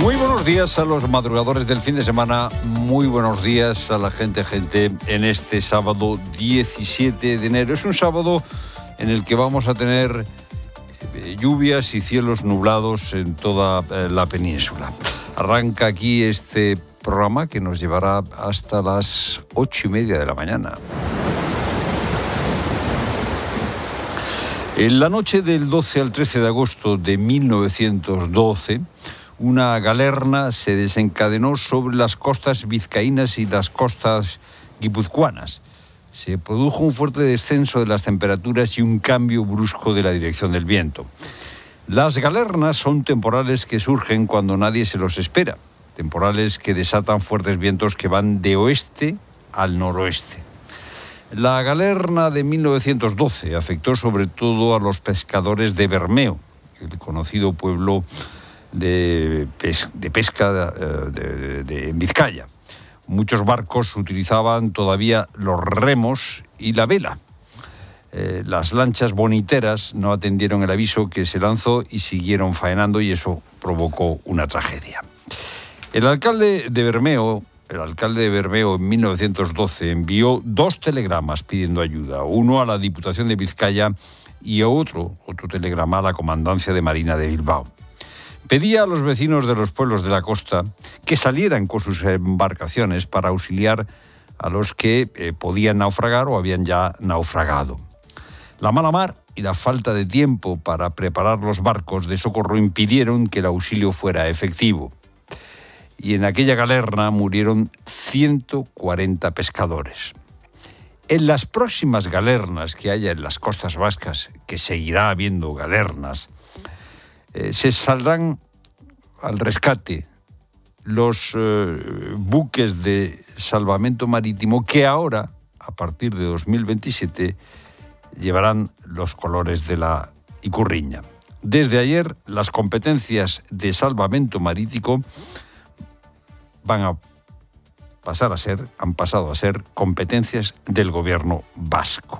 Muy buenos días a los madrugadores del fin de semana, muy buenos días a la gente en este sábado 17 de enero. Es un sábado en el que vamos a tener lluvias y cielos nublados en toda la península. Arranca aquí este programa que nos llevará hasta las 8:30 de la mañana. En la noche del 12 al 13 de agosto de 1912, una galerna se desencadenó sobre las costas vizcaínas y las costas guipuzcoanas. Se produjo un fuerte descenso de las temperaturas y un cambio brusco de la dirección del viento. Las galernas son temporales que surgen cuando nadie se los espera. Temporales que desatan fuertes vientos que van de oeste al noroeste. La galerna de 1912 afectó sobre todo a los pescadores de Bermeo, el conocido pueblo de pesca en Vizcaya. Muchos barcos utilizaban todavía los remos y la vela. Las lanchas boniteras no atendieron el aviso que se lanzó y siguieron faenando, y eso provocó una tragedia. El alcalde de Bermeo en 1912 envió 2 telegramas pidiendo ayuda, uno a la Diputación de Vizcaya y otro telegrama a la Comandancia de Marina de Bilbao. Pedía a los vecinos de los pueblos de la costa que salieran con sus embarcaciones para auxiliar a los que podían naufragar o habían ya naufragado. La mala mar y la falta de tiempo para preparar los barcos de socorro impidieron que el auxilio fuera efectivo. Y en aquella galerna murieron 140 pescadores. En las próximas galernas que haya en las costas vascas, que seguirá habiendo galernas, se saldrán al rescate los buques de salvamento marítimo que ahora, a partir de 2027, llevarán los colores de la Icurriña. Desde ayer, las competencias de salvamento marítimo han pasado a ser competencias del gobierno vasco.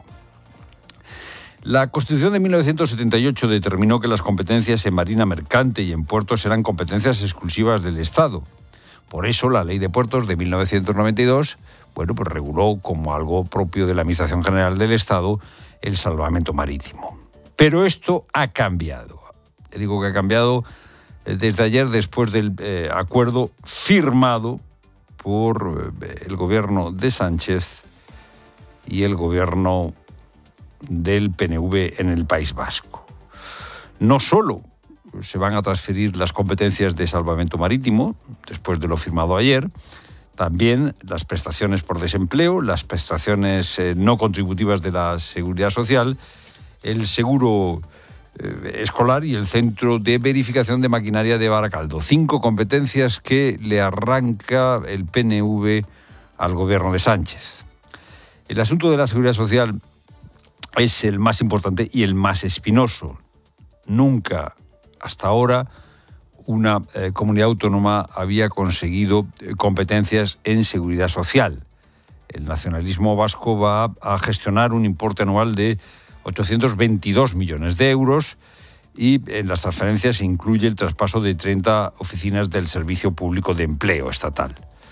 La Constitución de 1978 determinó que las competencias en marina mercante y en puertos eran competencias exclusivas del Estado. Por eso la Ley de Puertos de 1992, reguló como algo propio de la Administración General del Estado el salvamento marítimo. Pero esto ha cambiado. Le digo que ha cambiado desde ayer, después del acuerdo firmado por el gobierno de Sánchez y el gobierno del PNV en el País Vasco. No solo se van a transferir las competencias de salvamento marítimo, después de lo firmado ayer, también las prestaciones por desempleo, las prestaciones no contributivas de la Seguridad Social, el seguro escolar y el Centro de Verificación de Maquinaria de Baracaldo. 5 competencias que le arranca el PNV al gobierno de Sánchez. El asunto de la Seguridad Social es el más importante y el más espinoso. Nunca hasta ahora una comunidad autónoma había conseguido competencias en seguridad social. El nacionalismo vasco va a gestionar un importe anual de 822 millones de euros y en las transferencias se incluye el traspaso de 30 oficinas del Servicio Público de Empleo Estatal.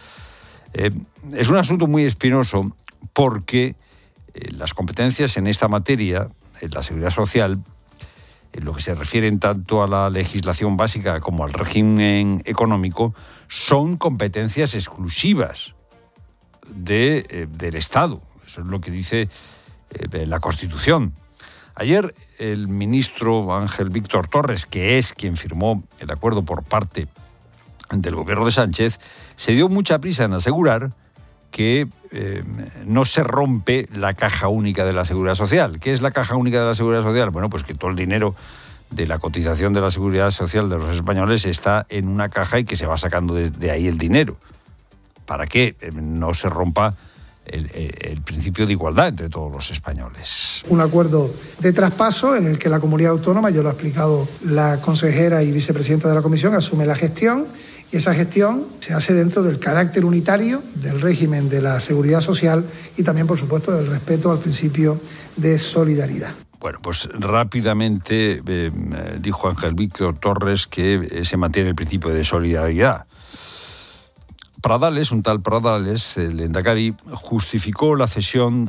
Es un asunto muy espinoso porque las competencias en esta materia, en la seguridad social, en lo que se refieren tanto a la legislación básica como al régimen económico, son competencias exclusivas del Estado. Eso es lo que dice la Constitución. Ayer el ministro Ángel Víctor Torres, que es quien firmó el acuerdo por parte del gobierno de Sánchez, se dio mucha prisa en asegurar que no se rompe la caja única de la Seguridad Social. ¿Qué es la caja única de la Seguridad Social? Bueno, pues que todo el dinero de la cotización de la Seguridad Social de los españoles está en una caja y que se va sacando de ahí el dinero, para que no se rompa el principio de igualdad entre todos los españoles. Un acuerdo de traspaso en el que la comunidad autónoma, ya lo ha explicado la consejera y vicepresidenta de la Comisión, asume la gestión, y esa gestión se hace dentro del carácter unitario del régimen de la seguridad social y también, por supuesto, del respeto al principio de solidaridad. Bueno, pues rápidamente dijo Ángel Víctor Torres que se mantiene el principio de solidaridad. Pradales, un tal Pradales, el lehendakari, justificó la cesión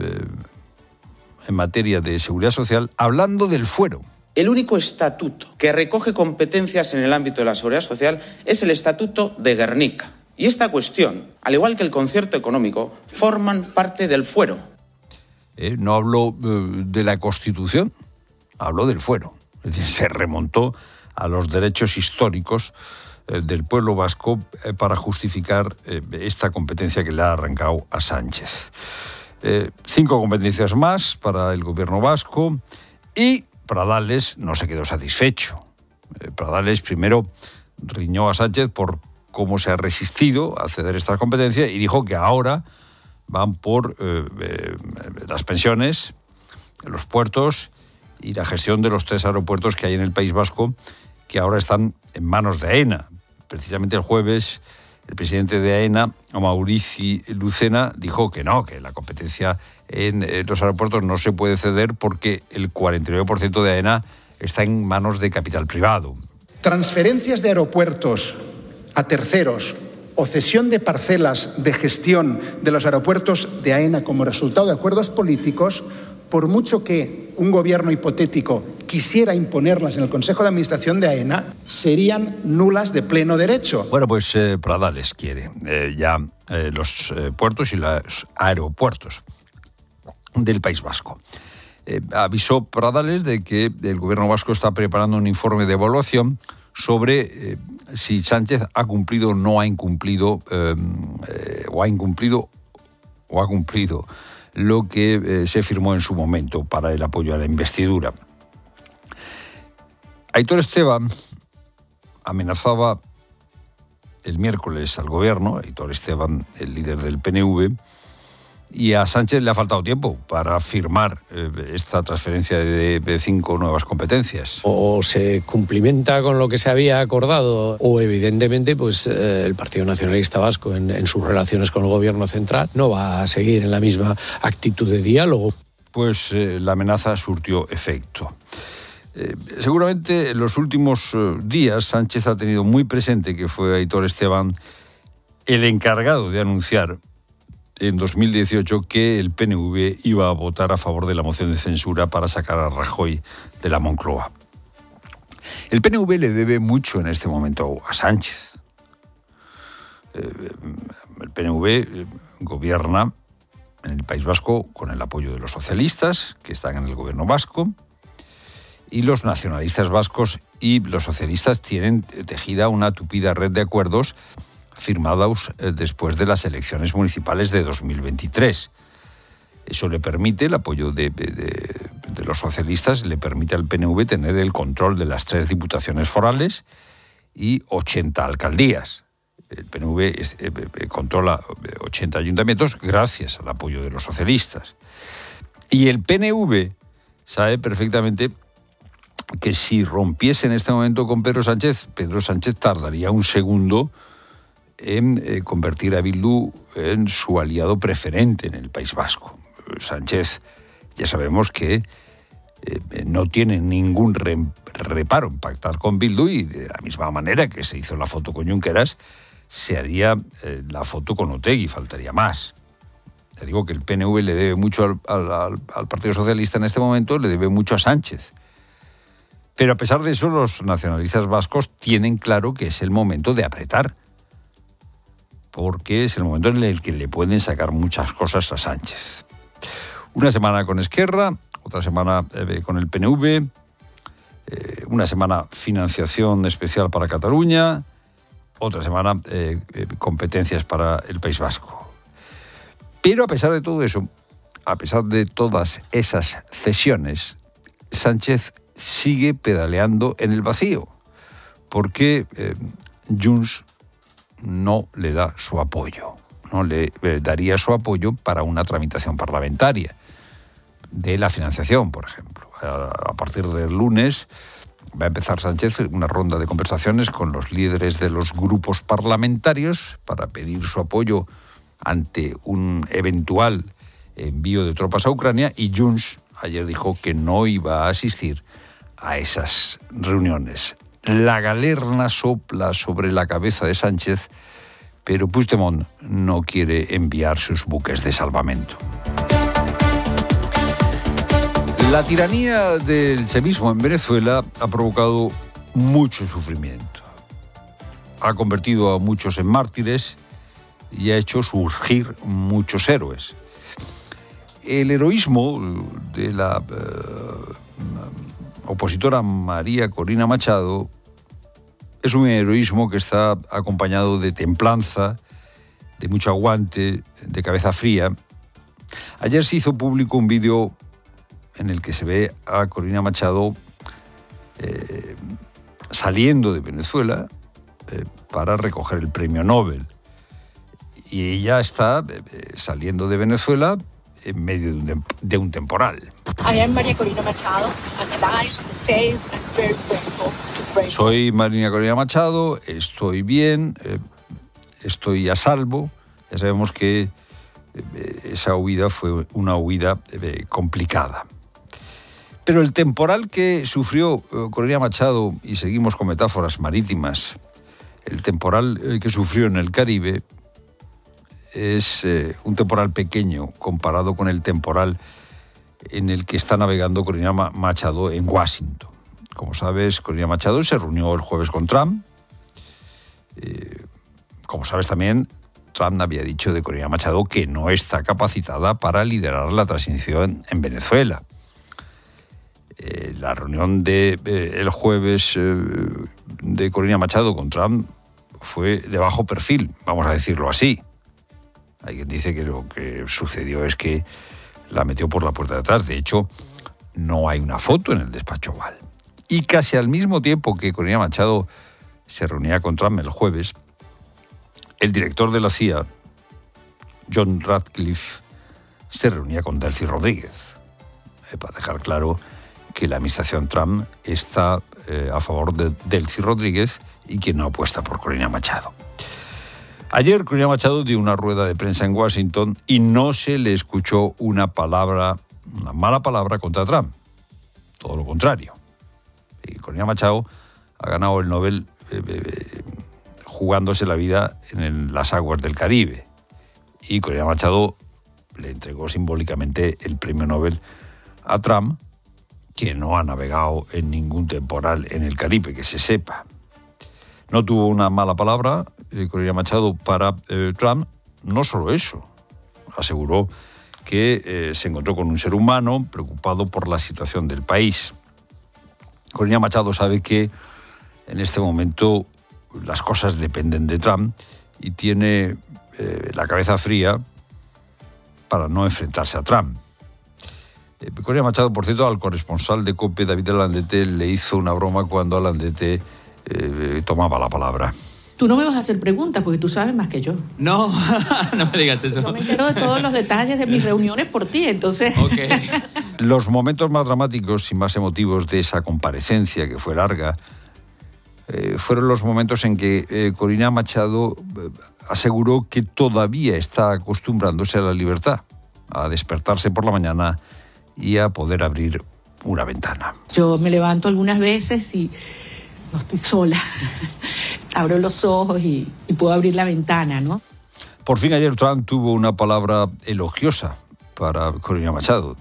en materia de seguridad social hablando del fuero. El único estatuto que recoge competencias en el ámbito de la seguridad social es el Estatuto de Gernika. Y esta cuestión, al igual que el concierto económico, forman parte del fuero. No habló de la Constitución, habló del fuero. Es decir, se remontó a los derechos históricos del pueblo vasco para justificar esta competencia que le ha arrancado a Sánchez. 5 competencias más para el gobierno vasco y Pradales no se quedó satisfecho. Pradales primero riñó a Sánchez por cómo se ha resistido a ceder estas competencias y dijo que ahora van por las pensiones, los puertos y la gestión de los 3 aeropuertos que hay en el País Vasco, que ahora están en manos de AENA. Precisamente el jueves, el presidente de AENA, Maurici Lucena, dijo que no, que la competencia en los aeropuertos no se puede ceder porque el 49% de AENA está en manos de capital privado. Transferencias de aeropuertos a terceros o cesión de parcelas de gestión de los aeropuertos de AENA como resultado de acuerdos políticos, por mucho que un gobierno hipotético quisiera imponerlas en el Consejo de Administración de AENA, serían nulas de pleno derecho. Bueno, pues Pradales quiere los puertos y los aeropuertos del País Vasco. Avisó Pradales de que el gobierno vasco está preparando un informe de evaluación sobre si Sánchez ha cumplido o no ha incumplido, o ha cumplido lo que se firmó en su momento para el apoyo a la investidura. Aitor Esteban amenazaba el miércoles al gobierno, Aitor Esteban, el líder del PNV, y a Sánchez le ha faltado tiempo para firmar esta transferencia de 5 nuevas competencias. O se cumplimenta con lo que se había acordado, o evidentemente pues el Partido Nacionalista Vasco en sus relaciones con el gobierno central no va a seguir en la misma actitud de diálogo. Pues la amenaza surtió efecto. Seguramente en los últimos días Sánchez ha tenido muy presente que fue Aitor Esteban el encargado de anunciar en 2018 que el PNV iba a votar a favor de la moción de censura para sacar a Rajoy de la Moncloa. El PNV le debe mucho en este momento a Sánchez. El PNV gobierna en el País Vasco con el apoyo de los socialistas, que están en el gobierno vasco, y los nacionalistas vascos y los socialistas tienen tejida una tupida red de acuerdos firmados después de las elecciones municipales de 2023. Eso le permite, el apoyo de los socialistas, le permite al PNV tener el control de las 3 diputaciones forales y 80 alcaldías. El PNV controla 80 ayuntamientos gracias al apoyo de los socialistas. Y el PNV sabe perfectamente que si rompiese en este momento con Pedro Sánchez tardaría un segundo en convertir a Bildu en su aliado preferente en el País Vasco. Sánchez, ya sabemos que no tiene ningún reparo en pactar con Bildu y de la misma manera que se hizo la foto con Junqueras, se haría la foto con Otegi, faltaría más. Te digo que el PNV le debe mucho al Partido Socialista en este momento, le debe mucho a Sánchez. Pero a pesar de eso, los nacionalistas vascos tienen claro que es el momento de apretar, porque es el momento en el que le pueden sacar muchas cosas a Sánchez. Una semana con Esquerra, otra semana con el PNV, una semana financiación especial para Cataluña, otra semana competencias para el País Vasco. Pero a pesar de todo eso, a pesar de todas esas cesiones, Sánchez sigue pedaleando en el vacío, porque Junts no le da su apoyo, no le daría su apoyo para una tramitación parlamentaria de la financiación, por ejemplo. A partir del lunes va a empezar Sánchez una ronda de conversaciones con los líderes de los grupos parlamentarios para pedir su apoyo ante un eventual envío de tropas a Ucrania, y Junts ayer dijo que no iba a asistir a esas reuniones. La galerna sopla sobre la cabeza de Sánchez, pero Puigdemont no quiere enviar sus buques de salvamento. La tiranía del chavismo en Venezuela ha provocado mucho sufrimiento. Ha convertido a muchos en mártires y ha hecho surgir muchos héroes. El heroísmo de la opositora María Corina Machado es un heroísmo que está acompañado de templanza, de mucho aguante, de cabeza fría. Ayer se hizo público un vídeo en el que se ve a Corina Machado saliendo de Venezuela para recoger el premio Nobel. Y ella está saliendo de Venezuela en medio de un temporal. Soy María Corina Machado, estoy bien, estoy a salvo. Ya sabemos que esa huida fue una huida complicada. Pero el temporal que sufrió Corina Machado, y seguimos con metáforas marítimas, el temporal que sufrió en el Caribe es un temporal pequeño comparado con el temporal en el que está navegando Corina Machado en Washington. Como sabes, Corina Machado se reunió el jueves con Trump. Como sabes también, Trump había dicho de Corina Machado que no está capacitada para liderar la transición en Venezuela. La reunión el jueves de Corina Machado con Trump fue de bajo perfil, vamos a decirlo así. Hay quien dice que lo que sucedió es que la metió por la puerta de atrás. De hecho, no hay una foto en el despacho Oval. Y casi al mismo tiempo que Corina Machado se reunía con Trump el jueves, el director de la CIA, John Ratcliffe, se reunía con Delcy Rodríguez. Para dejar claro que la administración Trump está a favor de Delcy Rodríguez y que no apuesta por Corina Machado. Ayer Corina Machado dio una rueda de prensa en Washington y no se le escuchó una mala palabra contra Trump. Todo lo contrario. Y Corina Machado ha ganado el Nobel jugándose la vida en las aguas del Caribe. Y Corina Machado le entregó simbólicamente el premio Nobel a Trump, que no ha navegado en ningún temporal en el Caribe, que se sepa. No tuvo una mala palabra Corina Machado para Trump. No solo eso, aseguró que se encontró con un ser humano preocupado por la situación del país. Corina Machado sabe que en este momento las cosas dependen de Trump y tiene la cabeza fría para no enfrentarse a Trump. Corina Machado, por cierto, al corresponsal de COPE, David Alandete, le hizo una broma cuando Alandete tomaba la palabra. Tú no me vas a hacer preguntas porque tú sabes más que yo. No, no me digas eso. Yo me entero de todos los detalles de mis reuniones por ti, entonces... Okay. Los momentos más dramáticos y más emotivos de esa comparecencia, que fue larga, fueron los momentos en que Corina Machado aseguró que todavía está acostumbrándose a la libertad, a despertarse por la mañana y a poder abrir una ventana. Yo me levanto algunas veces y no estoy sola. Abro los ojos y puedo abrir la ventana, ¿no? Por fin ayer Trump tuvo una palabra elogiosa para Corina Machado.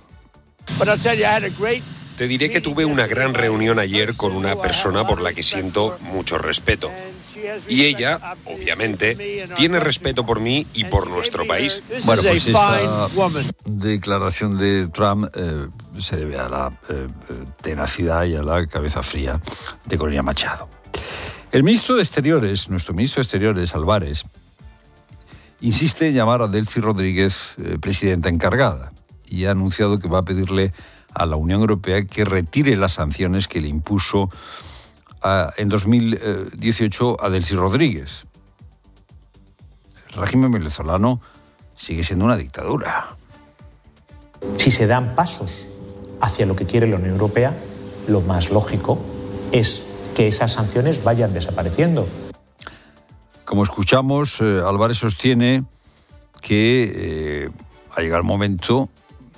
Te diré que tuve una gran reunión ayer con una persona por la que siento mucho respeto. Y ella, obviamente, tiene respeto por mí y por nuestro país. Bueno, pues esta declaración de Trump se debe a la tenacidad y a la cabeza fría de Corina Machado. El ministro de Exteriores, nuestro ministro de Exteriores, Álvarez, insiste en llamar a Delcy Rodríguez presidenta encargada y ha anunciado que va a pedirle a la Unión Europea que retire las sanciones que le impuso en 2018 a Delcy Rodríguez. El régimen venezolano sigue siendo una dictadura. Si se dan pasos hacia lo que quiere la Unión Europea, lo más lógico es que esas sanciones vayan desapareciendo. Como escuchamos, Álvarez sostiene que ha llegado el momento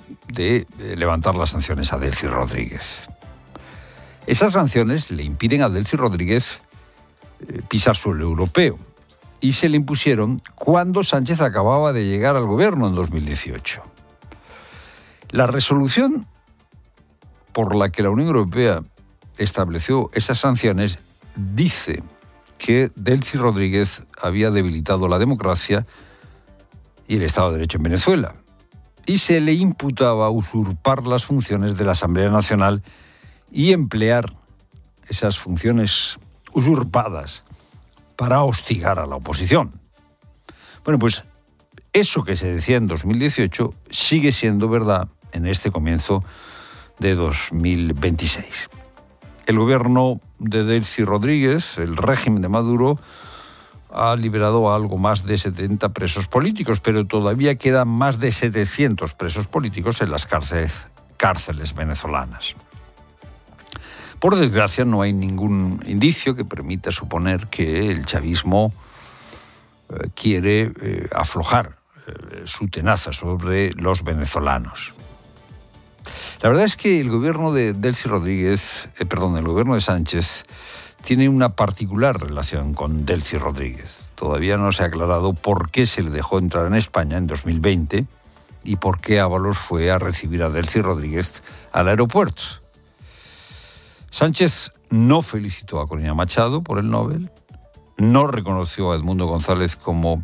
de levantar las sanciones a Delcy Rodríguez. Esas sanciones le impiden a Delcy Rodríguez pisar suelo europeo y se le impusieron cuando Sánchez acababa de llegar al gobierno en 2018. La resolución por la que la Unión Europea estableció esas sanciones dice que Delcy Rodríguez había debilitado la democracia y el Estado de Derecho en Venezuela y se le imputaba usurpar las funciones de la Asamblea Nacional y emplear esas funciones usurpadas para hostigar a la oposición. Bueno, pues eso que se decía en 2018 sigue siendo verdad en este comienzo de 2026. El gobierno de Delcy Rodríguez, el régimen de Maduro, ha liberado a algo más de 70 presos políticos, pero todavía quedan más de 700 presos políticos en las cárceles venezolanas. Por desgracia, no hay ningún indicio que permita suponer que el chavismo quiere aflojar su tenaza sobre los venezolanos. La verdad es que el gobierno de Delcy Rodríguez, el gobierno de Sánchez, tiene una particular relación con Delcy Rodríguez. Todavía no se ha aclarado por qué se le dejó entrar en España en 2020 y por qué Ábalos fue a recibir a Delcy Rodríguez al aeropuerto. Sánchez no felicitó a Corina Machado por el Nobel, no reconoció a Edmundo González como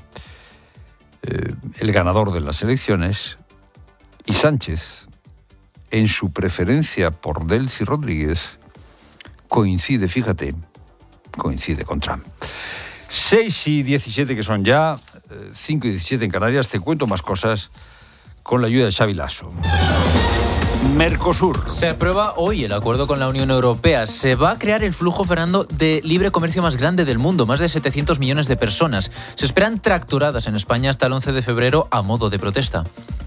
el ganador de las elecciones y Sánchez, en su preferencia por Delcy Rodríguez, coincide con Trump. 6:17 que son ya, 5:17 en Canarias. Te cuento más cosas con la ayuda de Xavi Lasso. Mercosur. Se aprueba hoy el acuerdo con la Unión Europea. Se va a crear el flujo, Fernando, de libre comercio más grande del mundo, más de 700 millones de personas. Se esperan tractoradas en España hasta el 11 de febrero a modo de protesta.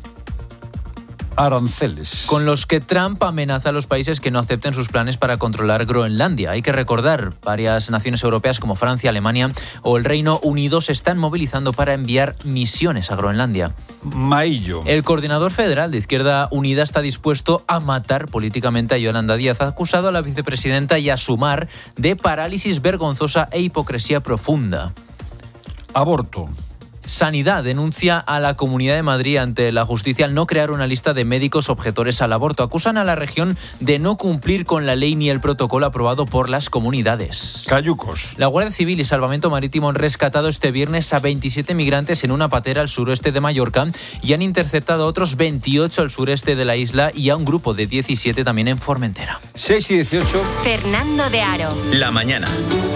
Aranceles. Con los que Trump amenaza a los países que no acepten sus planes para controlar Groenlandia. Hay que recordar, varias naciones europeas como Francia, Alemania o el Reino Unido se están movilizando para enviar misiones a Groenlandia. Maillo. El coordinador federal de Izquierda Unida está dispuesto a matar políticamente a Yolanda Díaz. Ha acusado a la vicepresidenta y a Sumar de parálisis vergonzosa e hipocresía profunda. Aborto. Sanidad denuncia a la Comunidad de Madrid ante la justicia al no crear una lista de médicos objetores al aborto. Acusan a la región de no cumplir con la ley ni el protocolo aprobado por las comunidades. Cayucos. La Guardia Civil y Salvamento Marítimo han rescatado este viernes a 27 migrantes en una patera al suroeste de Mallorca y han interceptado a otros 28 al sureste de la isla y a un grupo de 17 también en Formentera. 6:18. Fernando de Aro. La mañana.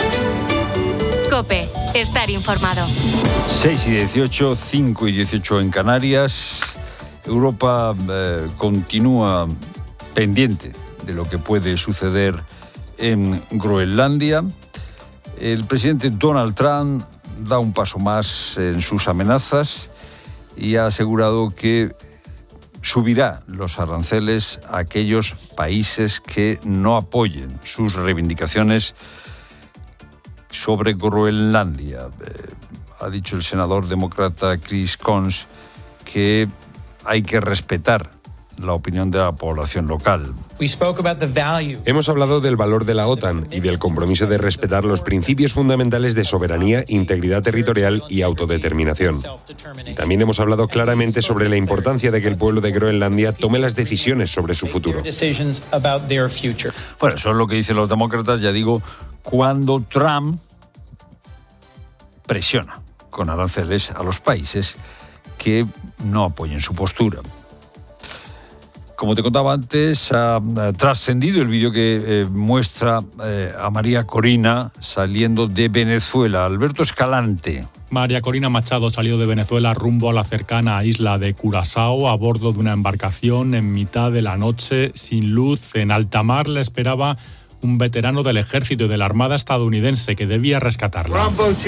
COPE. Estar informado. 6:18, 5:18 en Canarias. Europa continúa pendiente de lo que puede suceder en Groenlandia. El presidente Donald Trump da un paso más en sus amenazas y ha asegurado que subirá los aranceles a aquellos países que no apoyen sus reivindicaciones sobre Groenlandia. Ha dicho el senador demócrata Chris Coons que hay que respetar la opinión de la población local. Hemos hablado del valor de la OTAN y del compromiso de respetar los principios fundamentales de soberanía, integridad territorial y autodeterminación. Y también hemos hablado claramente sobre la importancia de que el pueblo de Groenlandia tome las decisiones sobre su futuro. Bueno, eso es lo que dicen los demócratas, ya digo, cuando Trump presiona con aranceles a los países que no apoyen su postura. Como te contaba antes, ha trascendido el vídeo que muestra a María Corina saliendo de Venezuela. Alberto Escalante. María Corina Machado salió de Venezuela rumbo a la cercana isla de Curazao a bordo de una embarcación en mitad de la noche sin luz. En alta mar le esperaba un veterano del ejército y de la Armada estadounidense que debía rescatarla.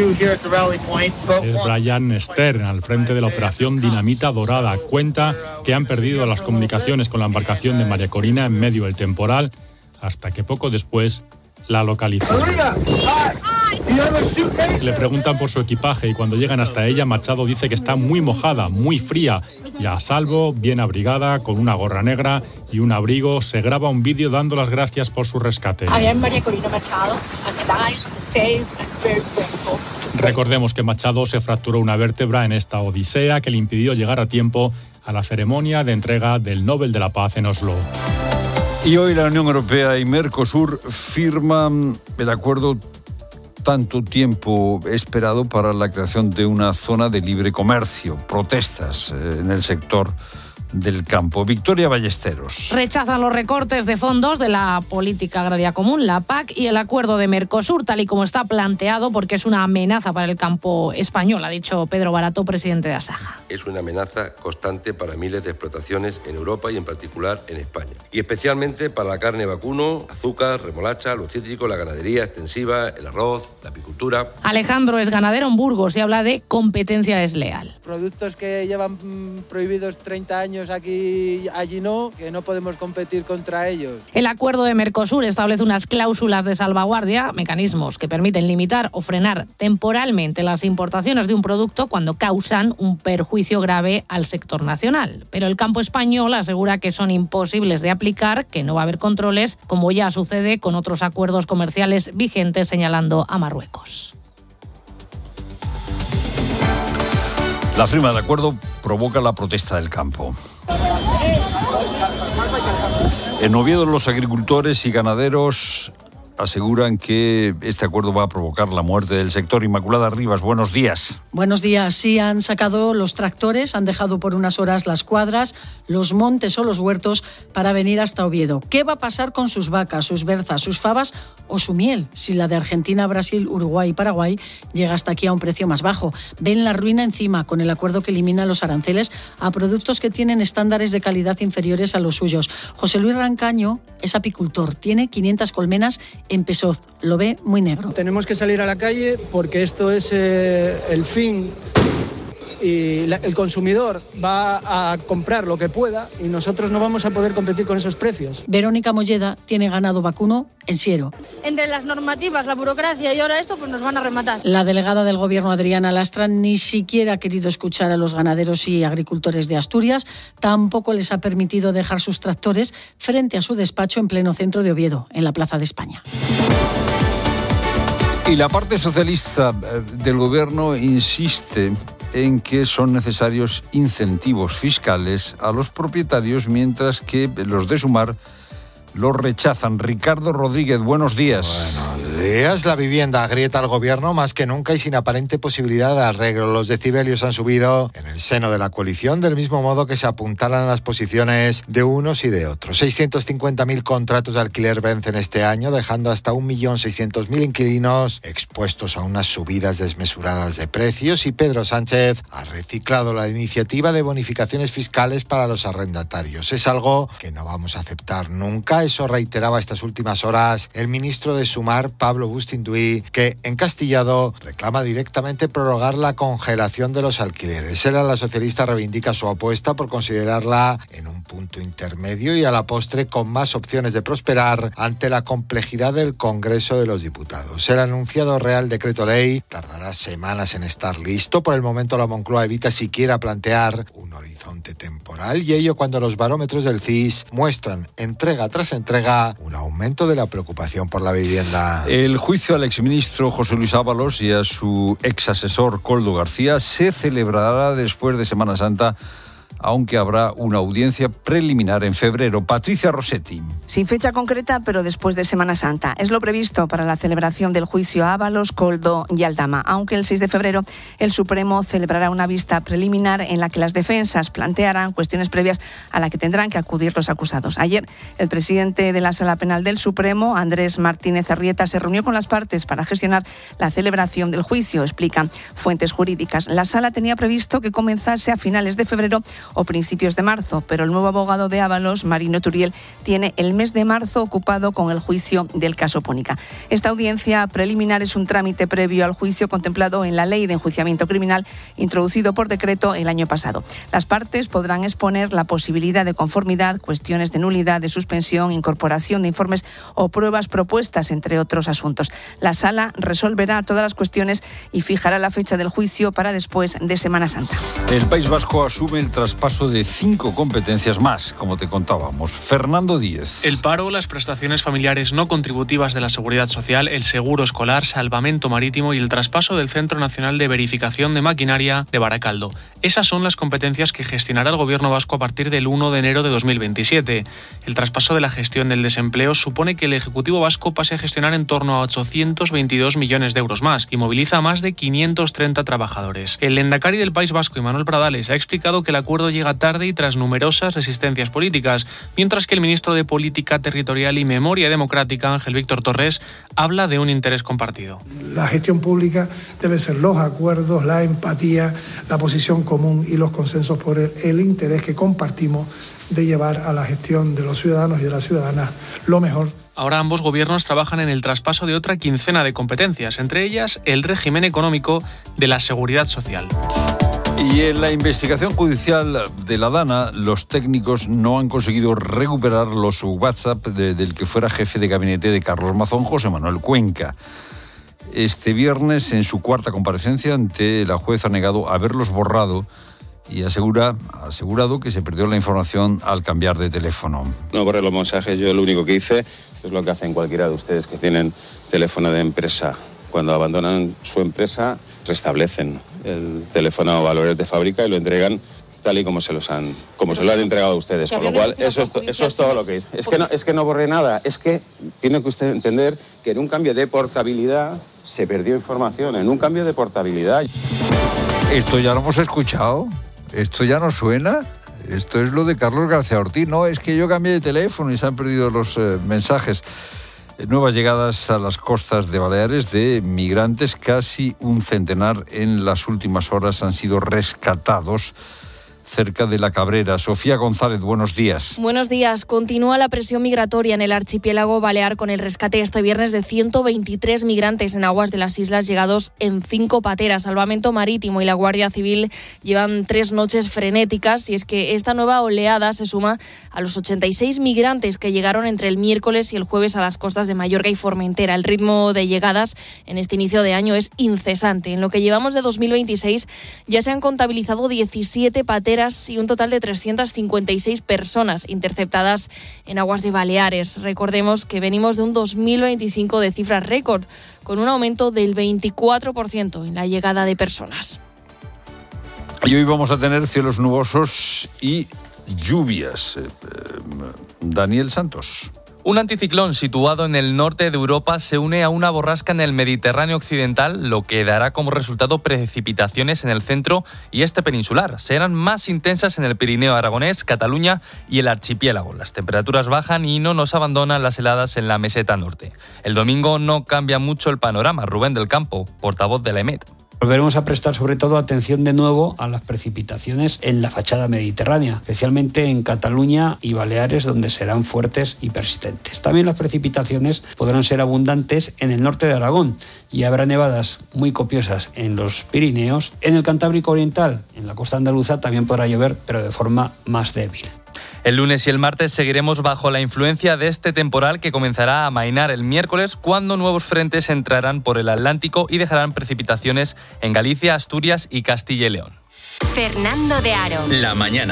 Es Brian Stern, al frente de la operación Dinamita Dorada. Cuenta que han perdido las comunicaciones con la embarcación de María Corina en medio del temporal, hasta que poco después la localizaron. Le preguntan por su equipaje y cuando llegan hasta ella, Machado dice que está muy mojada, muy fría y a salvo, bien abrigada, con una gorra negra y un abrigo. Se graba un vídeo dando las gracias por su rescate. Recordemos que Machado se fracturó una vértebra en esta odisea que le impidió llegar a tiempo a la ceremonia de entrega del Nobel de la Paz en Oslo. Y hoy la Unión Europea y Mercosur firman el acuerdo tanto tiempo esperado para la creación de una zona de libre comercio. Protestas en el sector del campo. Victoria Ballesteros. Rechazan los recortes de fondos de la Política Agraria Común, la PAC, y el acuerdo de Mercosur, tal y como está planteado, porque es una amenaza para el campo español, ha dicho Pedro Barato, presidente de Asaja. Es una amenaza constante para miles de explotaciones en Europa y en particular en España. Y especialmente para la carne vacuno, azúcar, remolacha, los cítricos, la ganadería extensiva, el arroz, la apicultura. Alejandro es ganadero en Burgos y habla de competencia desleal. Productos que llevan prohibidos 30 años aquí, allí no, que no podemos competir contra ellos. El acuerdo de Mercosur establece unas cláusulas de salvaguardia, mecanismos que permiten limitar o frenar temporalmente las importaciones de un producto cuando causan un perjuicio grave al sector nacional. Pero el campo español asegura que son imposibles de aplicar, que no va a haber controles, como ya sucede con otros acuerdos comerciales vigentes, señalando a Marruecos. La firma del acuerdo provoca la protesta del campo. En Oviedo, los agricultores y ganaderos aseguran que este acuerdo va a provocar la muerte del sector. Inmaculada Rivas, buenos días. Buenos días. Sí, han sacado los tractores, han dejado por unas horas las cuadras, los montes o los huertos para venir hasta Oviedo. ¿Qué va a pasar con sus vacas, sus berzas, sus fabas o su miel si la de Argentina, Brasil, Uruguay y Paraguay llega hasta aquí a un precio más bajo? Ven la ruina encima con el acuerdo que elimina los aranceles a productos que tienen estándares de calidad inferiores a los suyos. José Luis Rancaño es apicultor, tiene 500 colmenas en Pesoz, lo ve muy negro. Tenemos que salir a la calle porque esto es el fin y el consumidor va a comprar lo que pueda y nosotros no vamos a poder competir con esos precios. Verónica Molleda tiene ganado vacuno en Siero. Entre las normativas, la burocracia y ahora esto, pues nos van a rematar. La delegada del Gobierno, Adriana Lastra, ni siquiera ha querido escuchar a los ganaderos y agricultores de Asturias. Tampoco les ha permitido dejar sus tractores frente a su despacho en pleno centro de Oviedo, en la Plaza de España. Y la parte socialista del Gobierno insiste en que son necesarios incentivos fiscales a los propietarios, mientras que los de Sumar los rechazan. Ricardo Rodríguez, buenos días. Buenos días. La vivienda agrieta al gobierno más que nunca y sin aparente posibilidad de arreglo. Los decibelios han subido en el seno de la coalición, del mismo modo que se apuntalan las posiciones de unos y de otros. 650.000 contratos de alquiler vencen este año, dejando hasta 1.600.000 inquilinos expuestos a unas subidas desmesuradas de precios, y Pedro Sánchez ha reciclado la iniciativa de bonificaciones fiscales para los arrendatarios. Es algo que no vamos a aceptar nunca. Eso reiteraba estas últimas horas el ministro de Sumar, Pablo Bustinduy, que encastillado reclama directamente prorrogar la congelación de los alquileres. Él, a la socialista, reivindica su apuesta por considerarla en un punto intermedio y a la postre con más opciones de prosperar ante la complejidad del Congreso de los Diputados. El anunciado Real Decreto Ley tardará semanas en estar listo. Por el momento la Moncloa evita siquiera plantear un horizonte temporal, y ello cuando los barómetros del CIS muestran entrega tras entrega un aumento de la preocupación por la vivienda. El juicio al exministro José Luis Ábalos y a su exasesor Koldo García se celebrará después de Semana Santa, aunque habrá una audiencia preliminar en febrero. Patricia Rossetti. Sin fecha concreta, pero después de Semana Santa. Es lo previsto para la celebración del juicio a Ábalos, Koldo y Aldama, aunque el 6 de febrero el Supremo celebrará una vista preliminar en la que las defensas plantearán cuestiones previas a la que tendrán que acudir los acusados. Ayer, el presidente de la Sala Penal del Supremo, Andrés Martínez Arrieta, se reunió con las partes para gestionar la celebración del juicio, explican fuentes jurídicas. La Sala tenía previsto que comenzase a finales de febrero o principios de marzo, pero el nuevo abogado de Ábalos, Marino Turiel, tiene el mes de marzo ocupado con el juicio del caso Púnica. Esta audiencia preliminar es un trámite previo al juicio contemplado en la Ley de Enjuiciamiento Criminal, introducido por decreto el año pasado. Las partes podrán exponer la posibilidad de conformidad, cuestiones de nulidad, de suspensión, incorporación de informes o pruebas propuestas, entre otros asuntos. La Sala resolverá todas las cuestiones y fijará la fecha del juicio para después de Semana Santa. El País Vasco asume el traspaso de 5 competencias más, como te contábamos. Fernando Díez. El paro, las prestaciones familiares no contributivas de la Seguridad Social, el seguro escolar, salvamento marítimo y el traspaso del Centro Nacional de Verificación de Maquinaria de Baracaldo. Esas son las competencias que gestionará el Gobierno vasco a partir del 1 de enero de 2027. El traspaso de la gestión del desempleo supone que el Ejecutivo vasco pase a gestionar en torno a 822 millones de euros más y moviliza a más de 530 trabajadores. El lehendakari del País Vasco, Manuel Pradales, ha explicado que el acuerdo llega tarde y tras numerosas resistencias políticas, mientras que el ministro de Política Territorial y Memoria Democrática, Ángel Víctor Torres, habla de un interés compartido. La gestión pública debe ser los acuerdos, la empatía, la posición común y los consensos por el interés que compartimos de llevar a la gestión de los ciudadanos y de las ciudadanas lo mejor. Ahora ambos gobiernos trabajan en el traspaso de otra quincena de competencias, entre ellas el régimen económico de la Seguridad Social. Y en la investigación judicial de la Dana, los técnicos no han conseguido recuperar los WhatsApp del que fuera jefe de gabinete de Carlos Mazón, José Manuel Cuenca. Este viernes, en su cuarta comparecencia ante la juez, ha negado haberlos borrado y ha asegurado que se perdió la información al cambiar de teléfono. No borré los mensajes, yo lo único que hice es lo que hacen cualquiera de ustedes que tienen teléfono de empresa. Cuando abandonan su empresa, restablecen el teléfono a valores de fábrica y lo entregan tal y como se lo han entregado a ustedes, con lo cual eso es todo lo que hice. Es que no borré nada, es que tiene que usted entender que en un cambio de portabilidad se perdió información, en un cambio de portabilidad. Esto ya lo hemos escuchado, esto ya no suena, esto es lo de Carlos García Ortiz, no, es que yo cambié de teléfono y se han perdido los mensajes. Nuevas llegadas a las costas de Baleares de migrantes, casi un centenar en las últimas horas han sido rescatados cerca de La Cabrera. Sofía González, buenos días. Buenos días. Continúa la presión migratoria en el archipiélago balear con el rescate este viernes de 123 migrantes en aguas de las islas llegados en 5 pateras. Salvamento Marítimo y la Guardia Civil llevan 3 noches frenéticas y es que esta nueva oleada se suma a los 86 migrantes que llegaron entre el miércoles y el jueves a las costas de Mallorca y Formentera. El ritmo de llegadas en este inicio de año es incesante. En lo que llevamos de 2026 ya se han contabilizado 17 pateras y un total de 356 personas interceptadas en aguas de Baleares. Recordemos que venimos de un 2025 de cifras récord, con un aumento del 24% en la llegada de personas. Y hoy vamos a tener cielos nubosos y lluvias. Daniel Santos. Un anticiclón situado en el norte de Europa se une a una borrasca en el Mediterráneo occidental, lo que dará como resultado precipitaciones en el centro y este peninsular. Serán más intensas en el Pirineo aragonés, Cataluña y el archipiélago. Las temperaturas bajan y no nos abandonan las heladas en la meseta norte. El domingo no cambia mucho el panorama. Rubén del Campo, portavoz de la EMET. Volveremos a prestar sobre todo atención de nuevo a las precipitaciones en la fachada mediterránea, especialmente en Cataluña y Baleares, donde serán fuertes y persistentes. También las precipitaciones podrán ser abundantes en el norte de Aragón y habrá nevadas muy copiosas en los Pirineos. En el Cantábrico Oriental, en la costa andaluza, también podrá llover, pero de forma más débil. El lunes y el martes seguiremos bajo la influencia de este temporal que comenzará a amainar el miércoles cuando nuevos frentes entrarán por el Atlántico y dejarán precipitaciones en Galicia, Asturias y Castilla y León. Fernando de Aro. La mañana.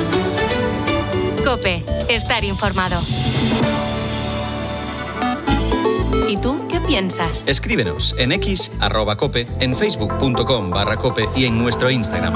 COPE. Estar informado. ¿Y tú qué piensas? Escríbenos en X, @cope, en facebook.com/cope y en nuestro Instagram.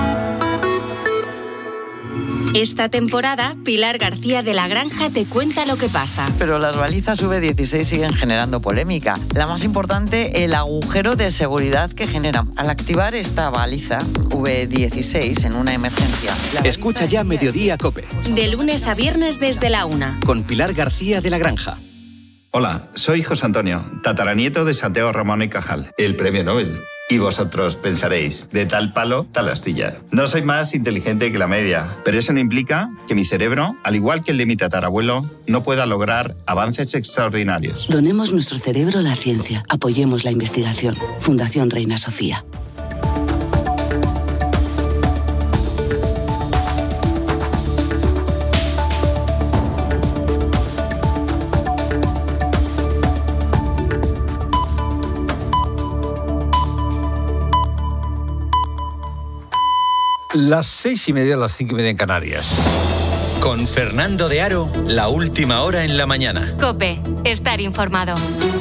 Esta temporada, Pilar García de la Granja te cuenta lo que pasa. Pero las balizas V16 siguen generando polémica. La más importante, el agujero de seguridad que generan al activar esta baliza V16 en una emergencia. Escucha ya Mediodía COPE. De lunes a viernes desde la 1. Con Pilar García de la Granja. Hola, soy José Antonio, tataranieto de Santiago Ramón y Cajal, el premio Nobel. Y vosotros pensaréis, de tal palo, tal astilla. No soy más inteligente que la media, pero eso no implica que mi cerebro, al igual que el de mi tatarabuelo, no pueda lograr avances extraordinarios. Donemos nuestro cerebro a la ciencia. Apoyemos la investigación. Fundación Reina Sofía. Las 6:30, las 5:30 en Canarias. Con Fernando de Aro, la última hora en la mañana. COPE, estar informado.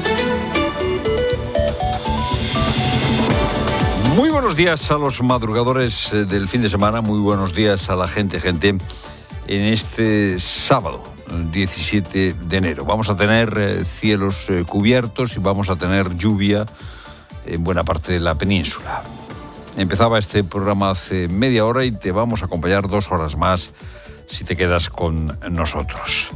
Muy buenos días a los madrugadores del fin de semana, muy buenos días a la gente en este sábado, 17 de enero. Vamos a tener cielos cubiertos y vamos a tener lluvia en buena parte de la península. Empezaba este programa hace media hora y te vamos a acompañar 2 horas más si te quedas con nosotros.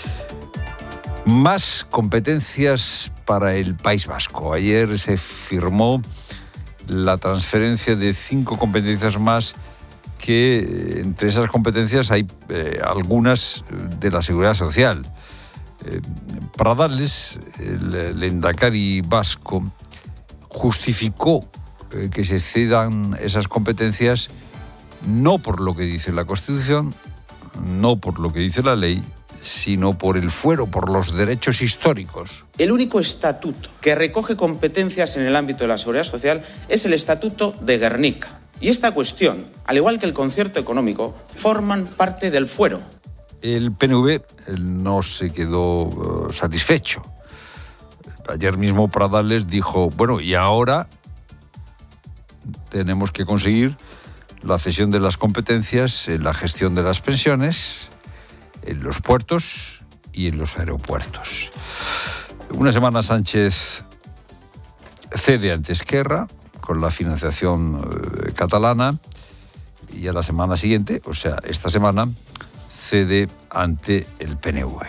Más competencias para el País Vasco. Ayer se firmó la transferencia de 5 competencias más, que entre esas competencias hay algunas de la Seguridad Social. Pradales, el lehendakari vasco, justificó que se cedan esas competencias no por lo que dice la Constitución, no por lo que dice la ley, sino por el fuero, por los derechos históricos. El único estatuto que recoge competencias en el ámbito de la seguridad social es el Estatuto de Gernika. Y esta cuestión, al igual que el concierto económico, forman parte del fuero. El PNV no se quedó satisfecho. Ayer mismo Pradales dijo, bueno, y ahora tenemos que conseguir la cesión de las competencias en la gestión de las pensiones, en los puertos y en los aeropuertos. Una semana Sánchez cede ante Esquerra con la financiación catalana y a la semana siguiente, o sea, esta semana, cede ante el PNV.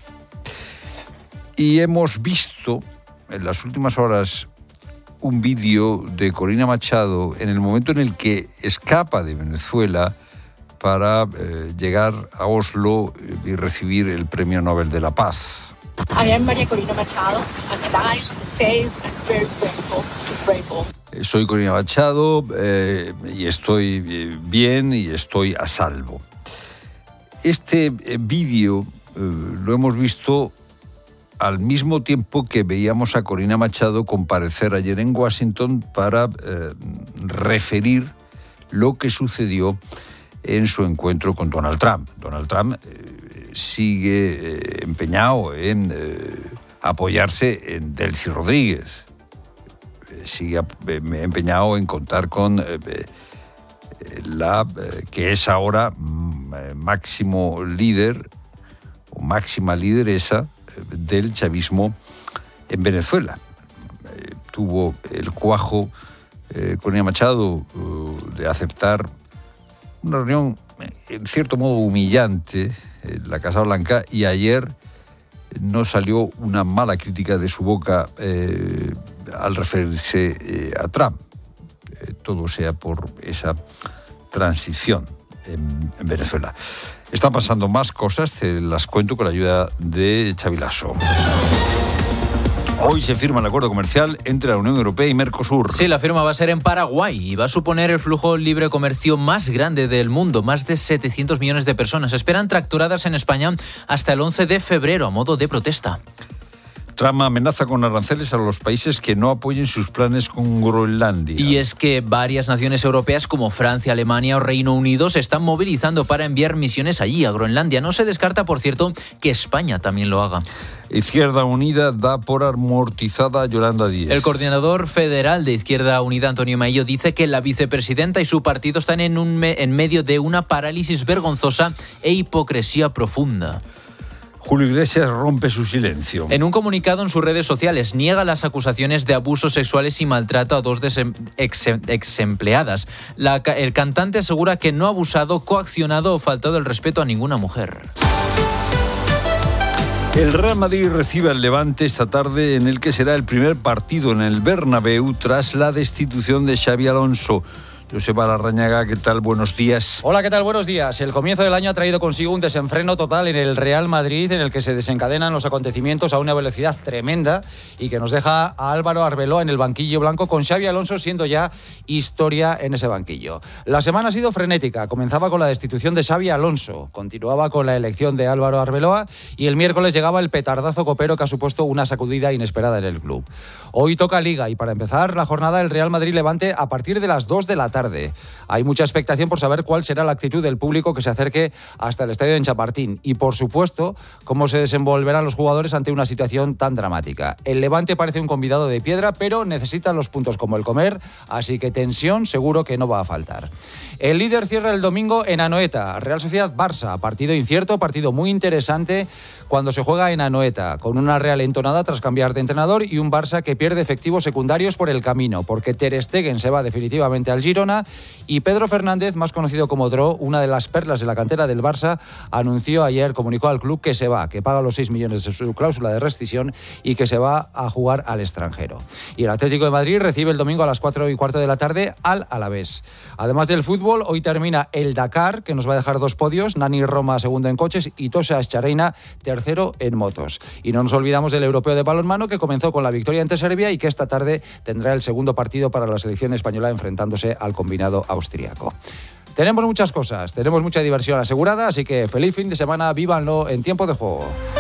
Y hemos visto en las últimas horas un vídeo de Corina Machado en el momento en el que escapa de Venezuela para llegar a Oslo y recibir el Premio Nobel de la Paz. I am María Corina Machado, and I'm safe and very grateful. Soy Corina Machado y estoy bien y estoy a salvo. Este vídeo lo hemos visto al mismo tiempo que veíamos a Corina Machado comparecer ayer en Washington para referir lo que sucedió en su encuentro con Donald Trump. Donald Trump sigue empeñado en apoyarse en Delcy Rodríguez, sigue empeñado en contar con la que es ahora máximo líder o máxima lideresa del chavismo en Venezuela. Tuvo el cuajo Corina Machado de aceptar una reunión en cierto modo humillante en la Casa Blanca, y ayer no salió una mala crítica de su boca al referirse a Trump. Todo sea por esa transición en Venezuela. Están pasando más cosas, te las cuento con la ayuda de Xavi Lasso. Hoy se firma el acuerdo comercial entre la Unión Europea y Mercosur. Sí, la firma va a ser en Paraguay y va a suponer el flujo libre comercio más grande del mundo. Más de 700 millones de personas esperan tractoradas en España hasta el 11 de febrero a modo de protesta. Trump amenaza con aranceles a los países que no apoyen sus planes con Groenlandia. Y es que varias naciones europeas como Francia, Alemania o Reino Unido se están movilizando para enviar misiones allí, a Groenlandia. No se descarta, por cierto, que España también lo haga. Izquierda Unida da por amortizada a Yolanda Díaz. El coordinador federal de Izquierda Unida, Antonio Maillo, dice que la vicepresidenta y su partido están en medio de una parálisis vergonzosa e hipocresía profunda. Julio Iglesias rompe su silencio. En un comunicado en sus redes sociales niega las acusaciones de abusos sexuales y maltrato a 2 ex empleadas. El cantante asegura que no ha abusado, coaccionado o faltado el respeto a ninguna mujer. El Real Madrid recibe al Levante esta tarde, en el que será el primer partido en el Bernabéu tras la destitución de Xabi Alonso. Joseba Larrañaga, ¿qué tal? Buenos días. Hola, ¿qué tal? Buenos días. El comienzo del año ha traído consigo un desenfreno total en el Real Madrid, en el que se desencadenan los acontecimientos a una velocidad tremenda y que nos deja a Álvaro Arbeloa en el banquillo blanco, con Xabi Alonso siendo ya historia en ese banquillo. La semana ha sido frenética. Comenzaba con la destitución de Xabi Alonso, continuaba con la elección de Álvaro Arbeloa y el miércoles llegaba el petardazo copero que ha supuesto una sacudida inesperada en el club. Hoy toca Liga y para empezar la jornada el Real Madrid-Levante a partir de las 2 de la tarde. Hay mucha expectación por saber cuál será la actitud del público que se acerque hasta el estadio de Chamartín y, por supuesto, cómo se desenvolverán los jugadores ante una situación tan dramática. El Levante parece un convidado de piedra, pero necesita los puntos como el comer, así que tensión seguro que no va a faltar. El líder cierra el domingo en Anoeta, Real Sociedad-Barça, partido incierto, partido muy interesante cuando se juega en Anoeta, con una Real entonada tras cambiar de entrenador y un Barça que pierde efectivos secundarios por el camino, porque Ter Stegen se va definitivamente al Girona y Pedro Fernández, más conocido como Dro, una de las perlas de la cantera del Barça, comunicó al club que se va, que paga los 6 millones de su cláusula de rescisión y que se va a jugar al extranjero. Y el Atlético de Madrid recibe el domingo a las 4:15 de la tarde al Alavés. Además del fútbol, hoy termina el Dakar, que nos va a dejar 2 podios, Nani Roma segundo en coches y Tosa Eschareina tercero en motos. Y no nos olvidamos del europeo de balonmano, que comenzó con la victoria ante Serbia y que esta tarde tendrá el segundo partido para la selección española enfrentándose al combinado austríaco. Tenemos muchas cosas, tenemos mucha diversión asegurada, así que feliz fin de semana, vívanlo en tiempo de juego.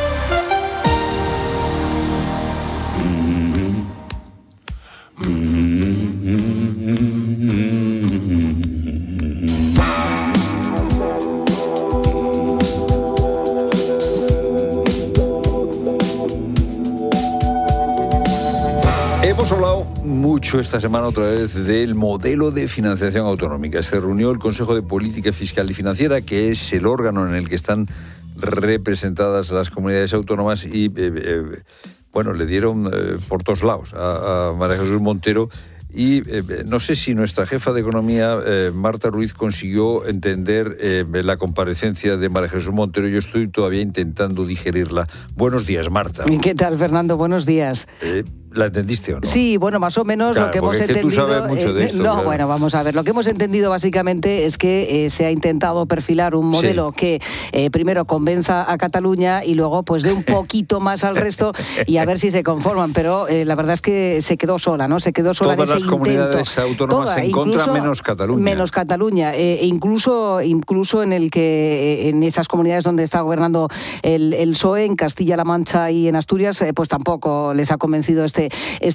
Hemos hablado mucho esta semana otra vez del modelo de financiación autonómica. Se reunió el Consejo de Política Fiscal y Financiera, que es el órgano en el que están representadas las comunidades autónomas y, le dieron por todos lados a María Jesús Montero. Y no sé si nuestra jefa de Economía, Marta Ruiz, consiguió entender la comparecencia de María Jesús Montero. Yo estoy todavía intentando digerirla. Buenos días, Marta. ¿Qué tal, Fernando? Buenos días. ¿La entendiste o no? Sí, bueno, más o menos. Claro, lo que hemos entendido. Tú sabes mucho de esto. Claro. Bueno, vamos a ver. Lo que hemos entendido básicamente es que se ha intentado perfilar un modelo que primero convenza a Cataluña y luego pues dé un poquito más al resto y a ver si se conforman. Pero la verdad es que se quedó sola, ¿no? Se quedó sola en ese intento. Todas las comunidades autónomas en contra, menos Cataluña. Menos Cataluña. Incluso en el que en esas comunidades donde está gobernando el PSOE, en Castilla-La Mancha y en Asturias, pues tampoco les ha convencido este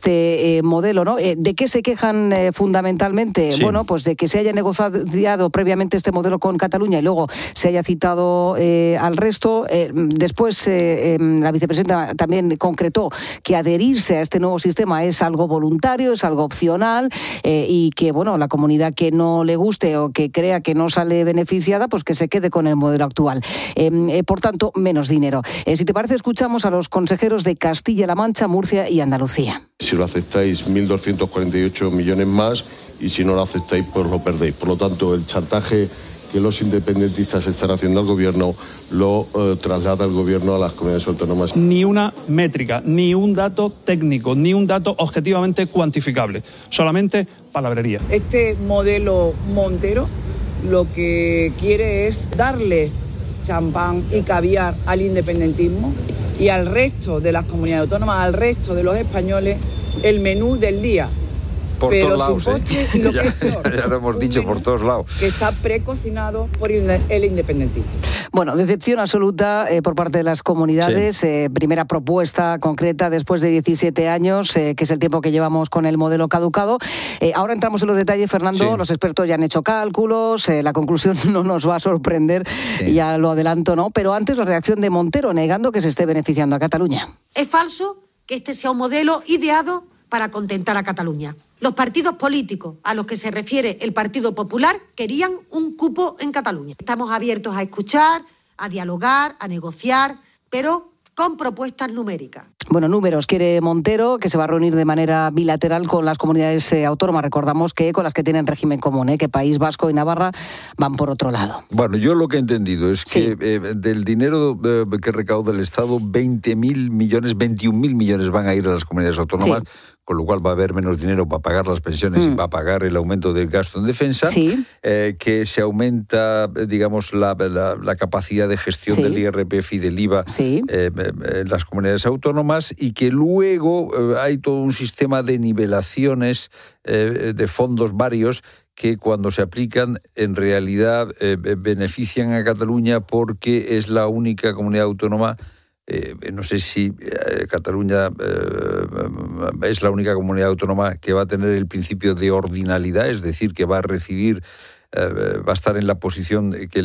modelo, ¿no? ¿De qué se quejan fundamentalmente? Sí. Bueno, pues de que se haya negociado previamente este modelo con Cataluña y luego se haya citado al resto. Después la vicepresidenta también concretó que adherirse a este nuevo sistema es algo voluntario, es algo opcional y que, bueno, la comunidad que no le guste o que crea que no sale beneficiada, pues que se quede con el modelo actual. Por tanto, menos dinero. Si te parece, escuchamos a los consejeros de Castilla-La Mancha, Murcia y Andalucía. Si lo aceptáis, 1.248 millones más, y si no lo aceptáis, pues lo perdéis. Por lo tanto, el chantaje que los independentistas están haciendo al gobierno lo traslada el gobierno a las comunidades autónomas. Ni una métrica, ni un dato técnico, ni un dato objetivamente cuantificable, solamente palabrería. Este modelo Montero lo que quiere es darle champán y caviar al independentismo y al resto de las comunidades autónomas, al resto de los españoles, el menú del día. Por pero todos lados, sin postre y lo que es peor, ya lo hemos dicho, por todos lados. Que está precocinado por el independentismo. Bueno, decepción absoluta por parte de las comunidades. Sí. Primera propuesta concreta después de 17 años, que es el tiempo que llevamos con el modelo caducado. Ahora entramos en los detalles, Fernando. Sí. Los expertos ya han hecho cálculos. La conclusión no nos va a sorprender, sí. Ya lo adelanto, ¿no? Pero antes la reacción de Montero, negando que se esté beneficiando a Cataluña. Es falso que este sea un modelo ideado para contentar a Cataluña. Los partidos políticos a los que se refiere el Partido Popular querían un cupo en Cataluña. Estamos abiertos a escuchar, a dialogar, a negociar, pero con propuestas numéricas. Bueno, números quiere Montero, que se va a reunir de manera bilateral con las comunidades autónomas. Recordamos que con las que tienen régimen común, que País Vasco y Navarra van por otro lado. Bueno, yo lo que he entendido es que del dinero que recauda el Estado, 20.000 millones, 21.000 millones van a ir a las comunidades autónomas, con lo cual va a haber menos dinero para pagar las pensiones y para pagar el aumento del gasto en defensa, que se aumenta, digamos, la capacidad de gestión del IRPF y del IVA en las comunidades autónomas, y que luego hay todo un sistema de nivelaciones de fondos varios que cuando se aplican en realidad benefician a Cataluña, porque es la única comunidad autónoma. No sé si Cataluña es la única comunidad autónoma que va a tener el principio de ordinalidad, es decir, que va a recibir, va a estar en la posición que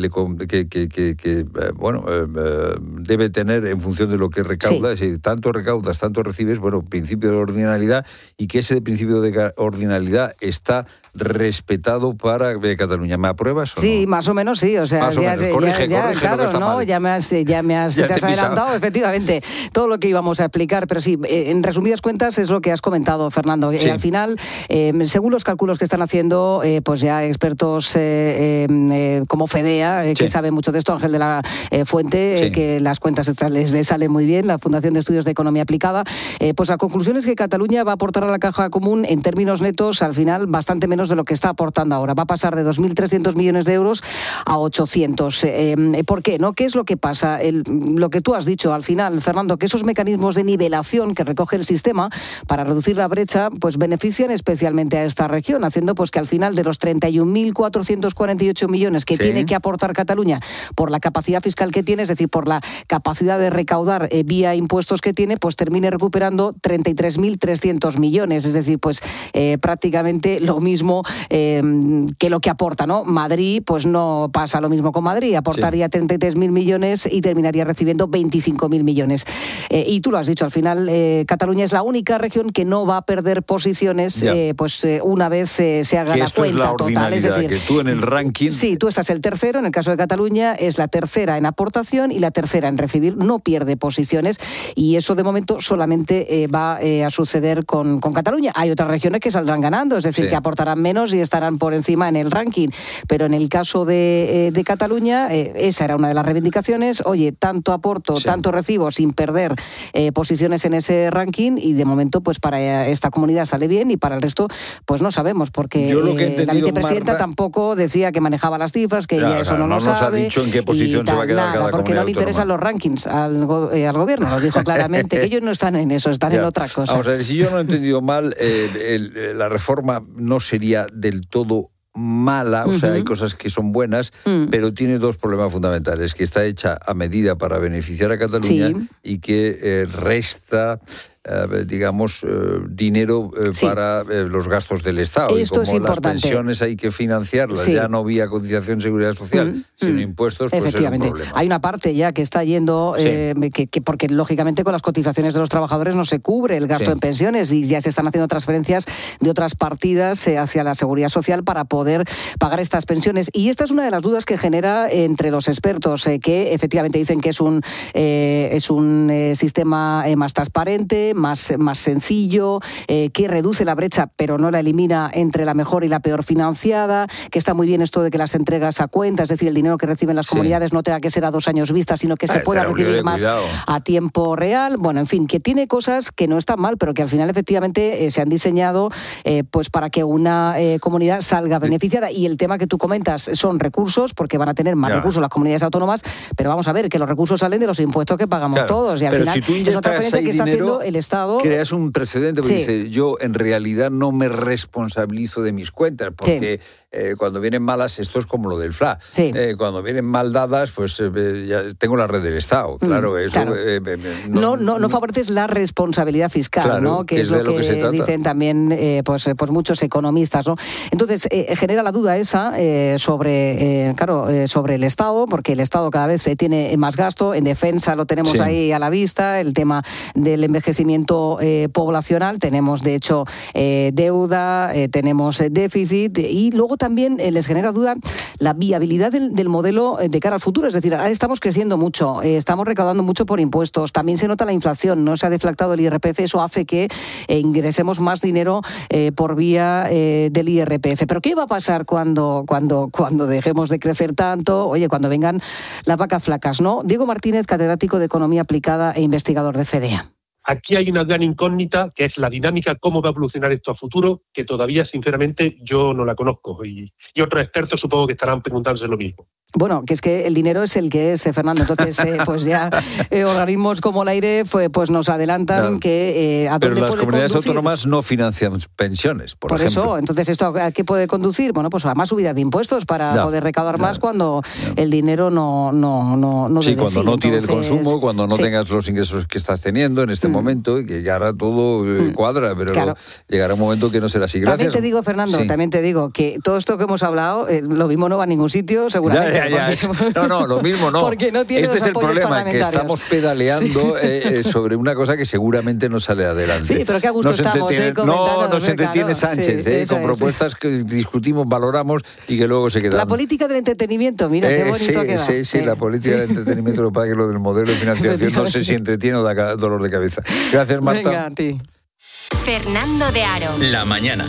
debe tener en función de lo que recauda. Es decir, tanto recaudas, tanto recibes, principio de ordinalidad, y que ese principio de ordinalidad está respetado para Cataluña. ¿Me apruebas o no? Sí, más o menos sí. O sea, corrige claro, no, ya me has adelantado, efectivamente, todo lo que íbamos a explicar. Pero sí, en resumidas cuentas es lo que has comentado, Fernando. Al final, según los cálculos que están haciendo, pues ya expertos como Fedea, que sabe mucho de esto, Ángel de la Fuente, que las cuentas les salen muy bien, la Fundación de Estudios de Economía Aplicada, pues la conclusión es que Cataluña va a aportar a la caja común en términos netos, al final, bastante menos de lo que está aportando ahora. Va a pasar de 2.300 millones de euros a 800. ¿Por qué? ¿No? ¿Qué es lo que pasa? Lo que tú has dicho al final, Fernando, que esos mecanismos de nivelación que recoge el sistema para reducir la brecha, pues benefician especialmente a esta región, haciendo pues que al final de los 31.448 millones que tiene que aportar Cataluña por la capacidad fiscal que tiene, es decir, por la capacidad de recaudar vía impuestos que tiene, pues termine recuperando 33.300 millones, es decir, pues prácticamente lo mismo que lo que aporta, ¿no? Madrid, pues no pasa lo mismo con Madrid, aportaría 33.000 millones y terminaría recibiendo 25.000 millones. Y tú lo has dicho, al final Cataluña es la única región que no va a perder posiciones una vez se haga la cuenta total. Es decir, que tú en el ranking... Sí, tú estás el tercero, en el caso de Cataluña es la tercera en aportación y la tercera en recibir, no pierde posiciones, y eso de momento solamente va a suceder con Cataluña. Hay otras regiones que saldrán ganando, es decir, que aportarán menos y estarán por encima en el ranking, pero en el caso de Cataluña, esa era una de las reivindicaciones. Oye, tanto aporto, tanto recibo sin perder posiciones en ese ranking, y de momento pues para esta comunidad sale bien y para el resto pues no sabemos, porque la vicepresidenta tampoco decía que manejaba las cifras, que ella eso no lo sabe. No nos ha dicho en qué posición se va a quedar cada porque comunidad no le interesan los rankings al gobierno, lo dijo claramente, que ellos no están en eso, están en otra cosa. Vamos a ver, si yo no he entendido mal, la reforma no sería del todo mala, o sea, hay cosas que son buenas, pero tiene dos problemas fundamentales: que está hecha a medida para beneficiar a Cataluña y que resta dinero para los gastos del Estado. Esto y como es las pensiones hay que financiarlas, ya no vía cotización de seguridad social, sino impuestos, pues es un problema. Hay una parte ya que está yendo, porque lógicamente con las cotizaciones de los trabajadores no se cubre el gasto en pensiones, y ya se están haciendo transferencias de otras partidas hacia la seguridad social para poder pagar estas pensiones. Y esta es una de las dudas que genera entre los expertos, que efectivamente dicen que es un sistema más transparente, más sencillo, que reduce la brecha pero no la elimina entre la mejor y la peor financiada, que está muy bien esto de que las entregas a cuenta, es decir, el dinero que reciben las comunidades no tenga que ser a 2 años vista, sino que se pueda recibir más a tiempo real. Bueno, en fin, que tiene cosas que no están mal, pero que al final efectivamente se han diseñado pues para que una comunidad salga beneficiada. Y el tema que tú comentas son recursos, porque van a tener más recursos las comunidades autónomas, pero vamos a ver que los recursos salen de los impuestos que pagamos todos, y al final es otra transferencia que está haciendo el Estado. Creas un precedente, porque dice, yo en realidad no me responsabilizo de mis cuentas, porque cuando vienen malas, esto es como lo del FLA. Cuando vienen mal dadas, pues ya tengo la red del Estado. Claro, eso... No favoreces la responsabilidad fiscal, ¿no? Que es lo que dicen también pues muchos economistas, ¿no? Entonces, genera la duda esa sobre el Estado, porque el Estado cada vez tiene más gasto. En defensa lo tenemos ahí a la vista, el tema del envejecimiento crecimiento poblacional, tenemos de hecho deuda, tenemos déficit y luego también les genera duda la viabilidad del modelo de cara al futuro. Es decir, ahora estamos creciendo mucho, estamos recaudando mucho por impuestos, también se nota la inflación, no se ha deflactado el IRPF, eso hace que ingresemos más dinero por vía del IRPF. Pero ¿qué va a pasar cuando dejemos de crecer tanto? Oye, cuando vengan las vacas flacas, ¿no? Diego Martínez, catedrático de Economía Aplicada e investigador de FEDEA. Aquí hay una gran incógnita, que es la dinámica, cómo va a evolucionar esto a futuro, que todavía, sinceramente, yo no la conozco. Y otros expertos supongo que estarán preguntándose lo mismo. Bueno, que es que el dinero es el que es, Fernando. Entonces, pues ya organismos como el AIRE pues nos adelantan que a dónde puede conducir. Pero las comunidades autónomas no financian pensiones, por ejemplo. Por eso, entonces, ¿esto a qué puede conducir? Bueno, pues a más subida de impuestos para poder recaudar más cuando el dinero no sí, debe cuando ser. no tire el consumo, cuando no tengas los ingresos que estás teniendo en este momento, que ya ahora todo cuadra, pero llegará un momento que no será así. Gracias. También te digo, Fernando, también te digo que todo esto que hemos hablado, lo mismo no va a ningún sitio, seguramente. No, lo mismo no. Porque no tiene este es el problema, que estamos pedaleando sobre una cosa que seguramente no sale adelante. Sí, pero qué a gusto estamos comentando. Nos entretiene Sánchez, con propuestas que discutimos, valoramos y que luego se quedan. La política del entretenimiento, mira, qué bonito queda. Sí, la política del entretenimiento, lo que pasa es que lo del modelo de financiación no sé si entretiene o da dolor de cabeza. Gracias, Marta. Venga, a ti. Fernando de Aro. La mañana.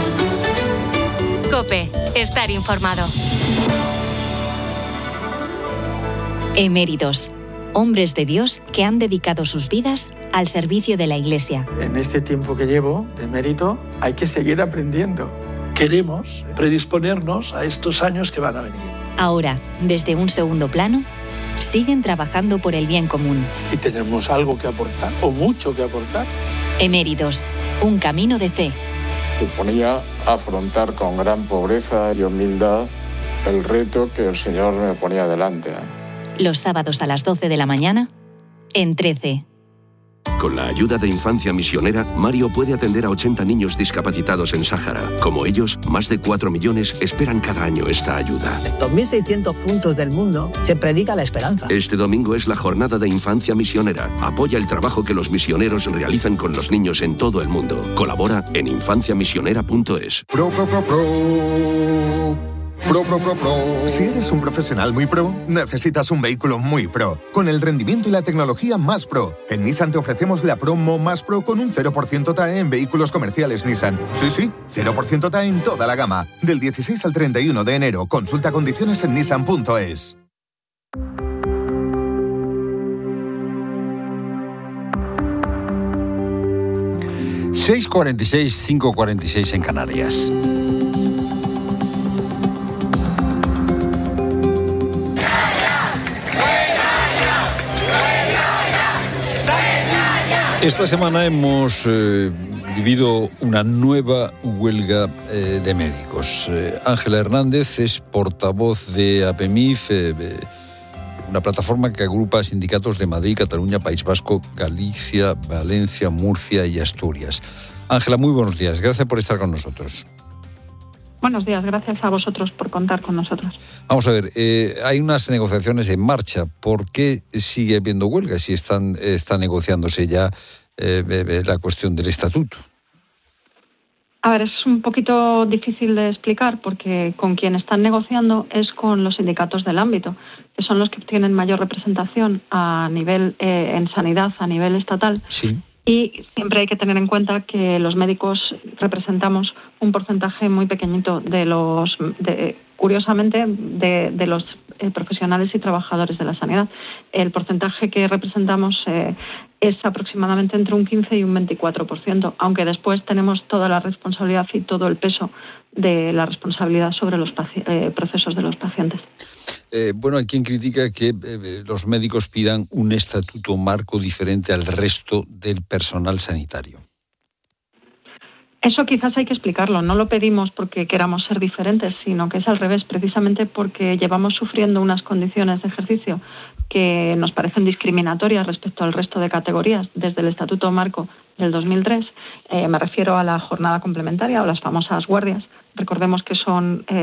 COPE. Estar informado. Eméritos, hombres de Dios que han dedicado sus vidas al servicio de la Iglesia. En este tiempo que llevo de emérito hay que seguir aprendiendo. Queremos predisponernos a estos años que van a venir. Ahora, desde un segundo plano, siguen trabajando por el bien común. Y tenemos algo que aportar, o mucho que aportar. Eméritos, un camino de fe. Suponía afrontar con gran pobreza y humildad el reto que el Señor me ponía delante. Los sábados a las 12 de la mañana, en 13. Con la ayuda de Infancia Misionera, Mario puede atender a 80 niños discapacitados en Sáhara. Como ellos, más de 4 millones esperan cada año esta ayuda. En 2.600 puntos del mundo se predica la esperanza. Este domingo es la jornada de Infancia Misionera. Apoya el trabajo que los misioneros realizan con los niños en todo el mundo. Colabora en infanciamisionera.es. Si eres un profesional muy pro, necesitas un vehículo muy pro, con el rendimiento y la tecnología más pro. En Nissan te ofrecemos la promo más pro con un 0% TAE en vehículos comerciales Nissan. Sí, 0% TAE en toda la gama. Del 16 al 31 de enero. Consulta condiciones en nissan.es. (6:46, 5:46 en Canarias). Esta semana hemos vivido una nueva huelga de médicos. Ángela Hernández es portavoz de APEMIF, una plataforma que agrupa sindicatos de Madrid, Cataluña, País Vasco, Galicia, Valencia, Murcia y Asturias. Ángela, muy buenos días. Gracias por estar con nosotros. Buenos días, gracias a vosotros por contar con nosotros. Vamos a ver, hay unas negociaciones en marcha. ¿Por qué sigue habiendo huelga si está negociándose ya la cuestión del estatuto? A ver, es un poquito difícil de explicar porque con quien están negociando es con los sindicatos del ámbito, que son los que tienen mayor representación a nivel en sanidad, a nivel estatal. Sí. Y siempre hay que tener en cuenta que los médicos representamos un porcentaje muy pequeñito de los profesionales y trabajadores de la sanidad. El porcentaje que representamos es aproximadamente entre un 15 y un 24%, aunque después tenemos toda la responsabilidad y todo el peso de la responsabilidad sobre los procesos de los pacientes. Bueno, hay quien critica que los médicos pidan un estatuto marco diferente al resto del personal sanitario. Eso quizás hay que explicarlo. No lo pedimos porque queramos ser diferentes, sino que es al revés, precisamente porque llevamos sufriendo unas condiciones de ejercicio que nos parecen discriminatorias respecto al resto de categorías desde el Estatuto Marco del 2003. Me refiero a la jornada complementaria o las famosas guardias, recordemos que es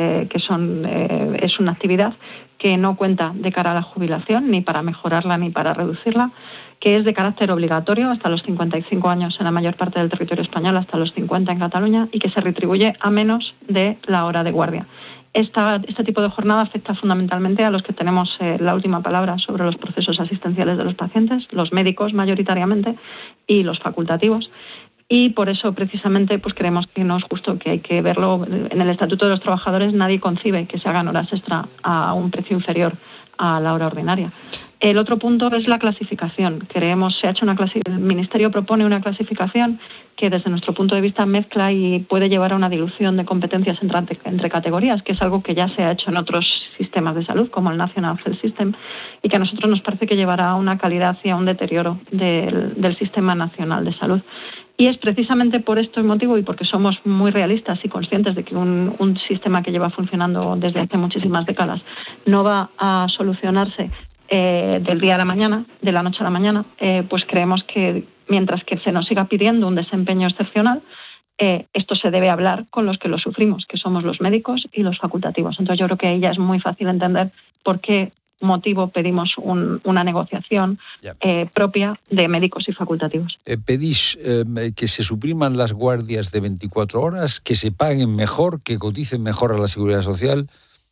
una actividad que no cuenta de cara a la jubilación, ni para mejorarla ni para reducirla, que es de carácter obligatorio hasta los 55 años en la mayor parte del territorio español, hasta los 50 en Cataluña, y que se retribuye a menos de la hora de guardia. Este tipo de jornada afecta fundamentalmente a los que tenemos la última palabra sobre los procesos asistenciales de los pacientes, los médicos mayoritariamente y los facultativos. Y por eso, precisamente, pues creemos que no es justo, que hay que verlo. En el Estatuto de los Trabajadores nadie concibe que se hagan horas extra a un precio inferior a la hora ordinaria. El otro punto es la clasificación. El Ministerio propone una clasificación que desde nuestro punto de vista mezcla y puede llevar a una dilución de competencias entre categorías, que es algo que ya se ha hecho en otros sistemas de salud, como el National Health System, y que a nosotros nos parece que llevará a una calidad y a un deterioro del Sistema Nacional de Salud. Y es precisamente por este motivo y porque somos muy realistas y conscientes de que un sistema que lleva funcionando desde hace muchísimas décadas no va a solucionarse del día a la mañana, de la noche a la mañana, pues creemos que mientras que se nos siga pidiendo un desempeño excepcional, esto se debe hablar con los que lo sufrimos, que somos los médicos y los facultativos. Entonces yo creo que ahí ya es muy fácil entender por qué motivo pedimos una negociación propia de médicos y facultativos. Pedís que se supriman las guardias de 24 horas, que se paguen mejor, que coticen mejor a la Seguridad Social.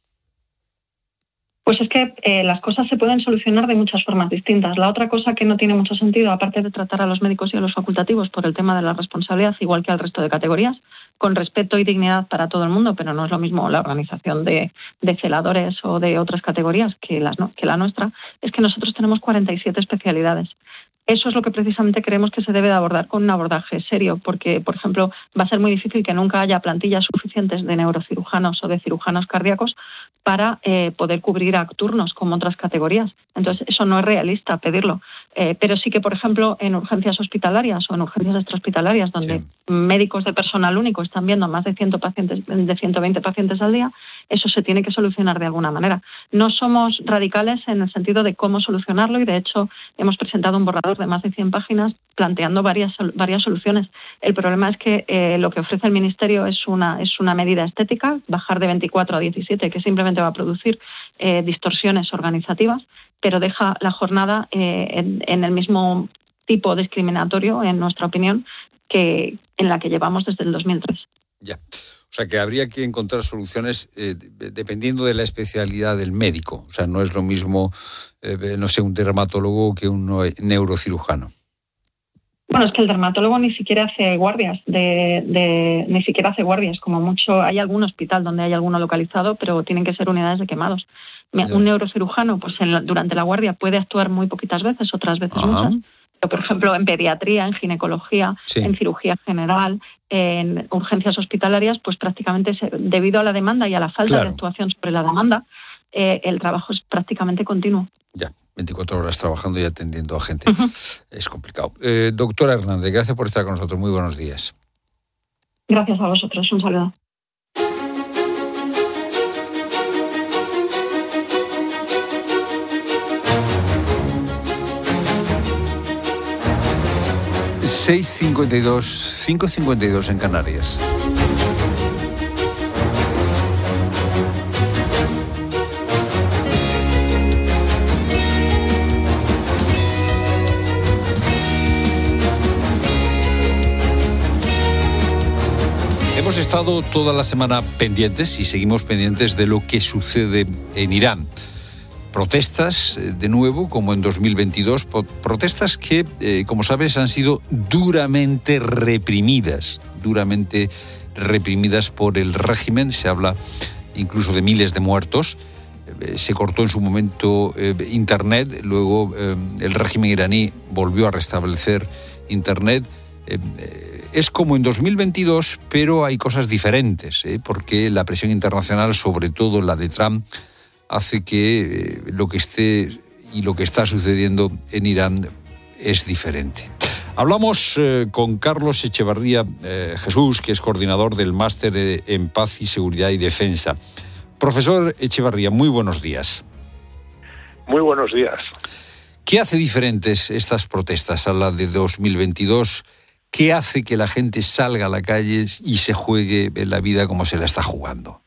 Pues es que las cosas se pueden solucionar de muchas formas distintas. La otra cosa que no tiene mucho sentido, aparte de tratar a los médicos y a los facultativos por el tema de la responsabilidad, igual que al resto de categorías, con respeto y dignidad para todo el mundo, pero no es lo mismo la organización de celadores o de otras categorías que la nuestra, es que nosotros tenemos 47 especialidades. Eso es lo que precisamente creemos que se debe de abordar con un abordaje serio, porque, por ejemplo, va a ser muy difícil que nunca haya plantillas suficientes de neurocirujanos o de cirujanos cardíacos para poder cubrir a turnos como otras categorías. Entonces, eso no es realista pedirlo. Pero sí que, por ejemplo, en urgencias hospitalarias o en urgencias extrahospitalarias, donde médicos de personal único están viendo más de 120 pacientes al día, eso se tiene que solucionar de alguna manera. No somos radicales en el sentido de cómo solucionarlo y, de hecho, hemos presentado un borrador de más de 100 páginas planteando varias soluciones. El problema es que lo que ofrece el Ministerio es una medida estética, bajar de 24 a 17, que simplemente va a producir distorsiones organizativas, pero deja la jornada en el mismo tipo discriminatorio, en nuestra opinión, que en la que llevamos desde el 2003. Ya. O sea, que habría que encontrar soluciones dependiendo de la especialidad del médico. O sea, no es lo mismo, no sé, un dermatólogo que un neurocirujano. Bueno, es que el dermatólogo ni siquiera hace guardias, ni siquiera hace guardias. Como mucho, hay algún hospital donde hay alguno localizado, pero tienen que ser unidades de quemados. Un neurocirujano, pues durante la guardia puede actuar muy poquitas veces, otras veces muchas. Pero, por ejemplo, en pediatría, en ginecología, en cirugía general, en urgencias hospitalarias, pues prácticamente debido a la demanda y a la falta de actuación sobre la demanda, el trabajo es prácticamente continuo. Ya, 24 horas trabajando y atendiendo a gente. Es complicado. Doctora Hernández, gracias por estar con nosotros. Muy buenos días. Gracias a vosotros. Un saludo. ...6:52, 5:52 en Canarias. Hemos estado toda la semana pendientes y seguimos pendientes de lo que sucede en Irán. Protestas, de nuevo, como en 2022, protestas que, como sabes, han sido duramente reprimidas por el régimen. Se habla incluso de miles de muertos. Se cortó en su momento Internet, luego el régimen iraní volvió a restablecer Internet. Es como en 2022, pero hay cosas diferentes, porque la presión internacional, sobre todo la de Trump, hace que lo que está sucediendo en Irán es diferente. Hablamos con Carlos Echevarría Jesús, que es coordinador del Máster en Paz y Seguridad y Defensa. Profesor Echevarría, muy buenos días. Muy buenos días. ¿Qué hace diferentes estas protestas a la de 2022? ¿Qué hace que la gente salga a la calle y se juegue la vida como se la está jugando?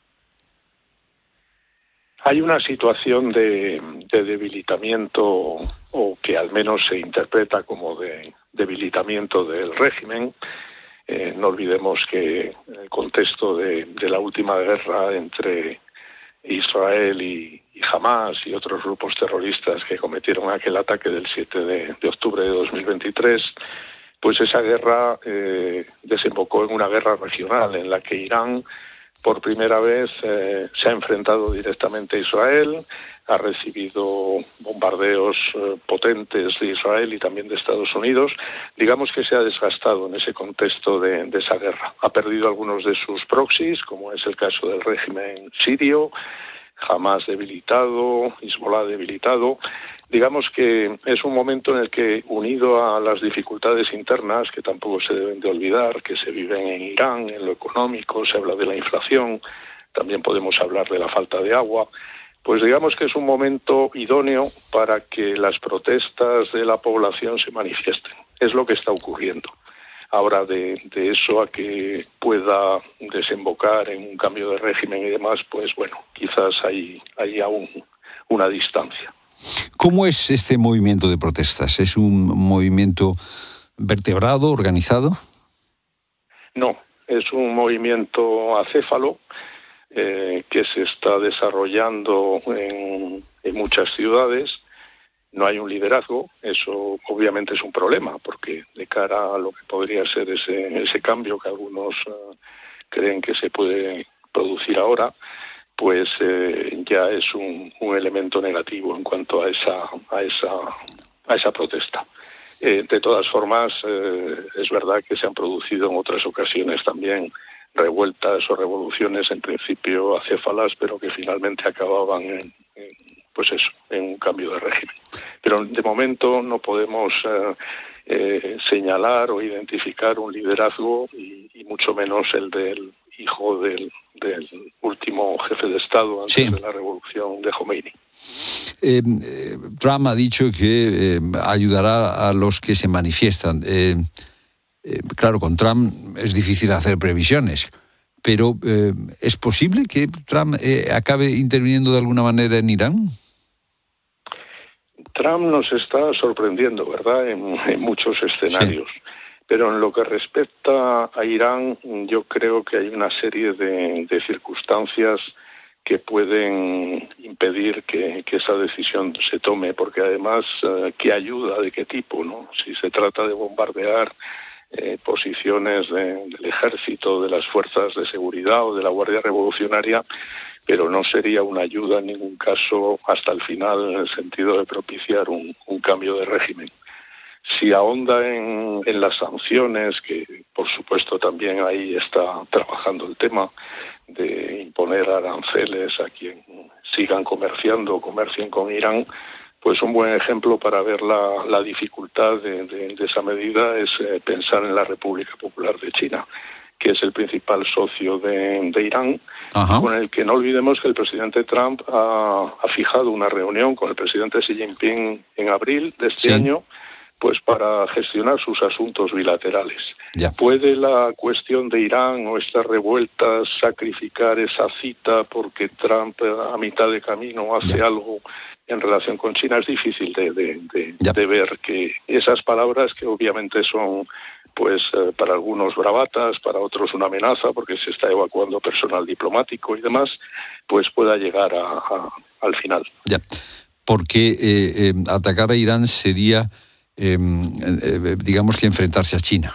Hay una situación de debilitamiento, o que al menos se interpreta como de debilitamiento del régimen. No olvidemos que en el contexto de la última guerra entre Israel y Hamás y otros grupos terroristas que cometieron aquel ataque del 7 de octubre de 2023, pues esa guerra desembocó en una guerra regional en la que Irán por primera vez se ha enfrentado directamente a Israel, ha recibido bombardeos potentes de Israel y también de Estados Unidos. Digamos que se ha desgastado en ese contexto de esa guerra. Ha perdido algunos de sus proxies, como es el caso del régimen sirio, Hamás debilitado, Hezbollah debilitado. Digamos que es un momento en el que, unido a las dificultades internas, que tampoco se deben de olvidar, que se viven en Irán, en lo económico, se habla de la inflación, también podemos hablar de la falta de agua, pues digamos que es un momento idóneo para que las protestas de la población se manifiesten. Es lo que está ocurriendo. Ahora, de eso a que pueda desembocar en un cambio de régimen y demás, pues bueno, quizás hay aún una distancia. ¿Cómo es este movimiento de protestas? ¿Es un movimiento vertebrado, organizado? No, es un movimiento acéfalo que se está desarrollando en muchas ciudades. No hay un liderazgo, eso obviamente es un problema, porque de cara a lo que podría ser ese cambio que algunos creen que se puede producir ahora, pues ya es un elemento negativo en cuanto a esa protesta. De todas formas, es verdad que se han producido en otras ocasiones también revueltas o revoluciones, en principio acéfalas, pero que finalmente acababan en un cambio de régimen. Pero de momento no podemos señalar o identificar un liderazgo y mucho menos el del hijo del último jefe de Estado antes de la revolución de Khomeini. Trump ha dicho que ayudará a los que se manifiestan. Claro, con Trump es difícil hacer previsiones, pero ¿es posible que Trump acabe interviniendo de alguna manera en Irán? Trump nos está sorprendiendo, ¿verdad?, en muchos escenarios. Sí. Pero en lo que respecta a Irán, yo creo que hay una serie de circunstancias que pueden impedir que esa decisión se tome, porque además, ¿qué ayuda? ¿De qué tipo, no? Si se trata de bombardear posiciones del ejército, de las fuerzas de seguridad o de la Guardia Revolucionaria, pero no sería una ayuda en ningún caso hasta el final en el sentido de propiciar un cambio de régimen. Si ahonda en las sanciones, que por supuesto también ahí está trabajando el tema de imponer aranceles a quien sigan comercien con Irán, pues un buen ejemplo para ver la dificultad de esa medida es pensar en la República Popular de China, que es el principal socio de Irán. Ajá. Con el que no olvidemos que el presidente Trump ha fijado una reunión con el presidente Xi Jinping en abril de este año, pues para gestionar sus asuntos bilaterales. Ya. ¿Puede la cuestión de Irán o estas revueltas sacrificar esa cita porque Trump a mitad de camino hace algo en relación con China? Es difícil de ver que esas palabras, que obviamente son pues para algunos bravatas, para otros una amenaza porque se está evacuando personal diplomático y demás, pues pueda llegar al final. Ya, porque atacar a Irán sería digamos que enfrentarse a China.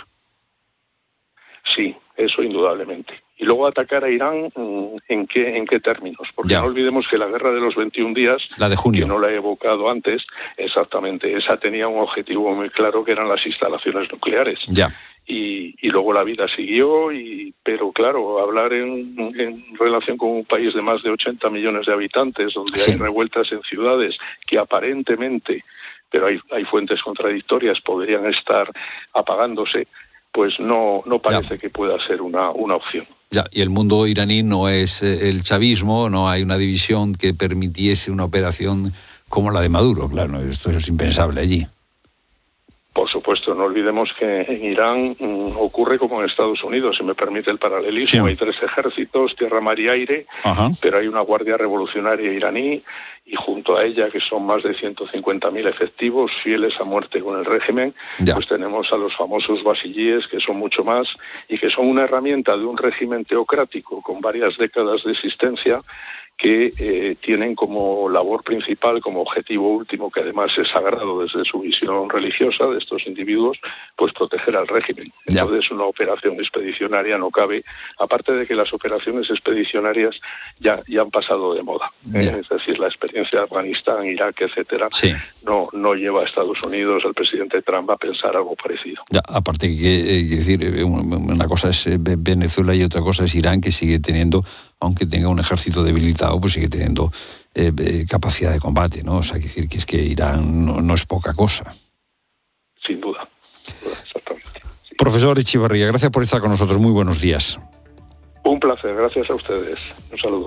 Sí, eso indudablemente. Y luego atacar a Irán, ¿en qué términos? Porque no olvidemos que la guerra de los 21 días, la de junio, que no la he evocado antes, exactamente, esa tenía un objetivo muy claro, que eran las instalaciones nucleares. Ya. Y luego la vida siguió, pero claro, hablar en relación con un país de más de 80 millones de habitantes, donde hay revueltas en ciudades que aparentemente, pero hay fuentes contradictorias, podrían estar apagándose, pues no parece que pueda ser una opción. Ya, y el mundo iraní no es el chavismo, no hay una división que permitiese una operación como la de Maduro, claro, esto es impensable allí. Por supuesto, no olvidemos que en Irán ocurre como en Estados Unidos, si me permite el paralelismo. Sí. Hay 3 ejércitos, tierra, mar y aire, pero hay una guardia revolucionaria iraní y junto a ella, que son más de 150.000 efectivos fieles a muerte con el régimen, pues tenemos a los famosos basillíes, que son mucho más y que son una herramienta de un régimen teocrático con varias décadas de existencia, que tienen como labor principal, como objetivo último, que además es sagrado desde su visión religiosa de estos individuos, pues proteger al régimen. Entonces una operación expedicionaria no cabe, aparte de que las operaciones expedicionarias ya han pasado de moda. Es decir, la experiencia de Afganistán, Irak, etcétera, no lleva a Estados Unidos, al presidente Trump, a pensar algo parecido. Aparte que decir, una cosa es Venezuela y otra cosa es Irán, que sigue teniendo, aunque tenga un ejército debilitado, pues sigue teniendo capacidad de combate, ¿no? O sea, hay que decir que es que Irán no es poca cosa. Sin duda, exactamente. Sí. Profesor Echevarría, gracias por estar con nosotros. Muy buenos días. Un placer, gracias a ustedes. Un saludo.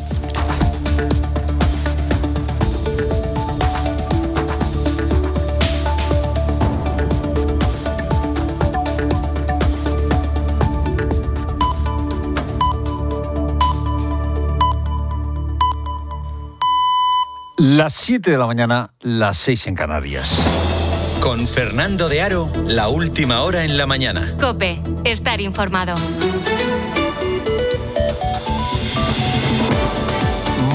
Las 7 de la mañana, las 6 en Canarias. Con Fernando de Aro, la última hora en la mañana. COPE, estar informado.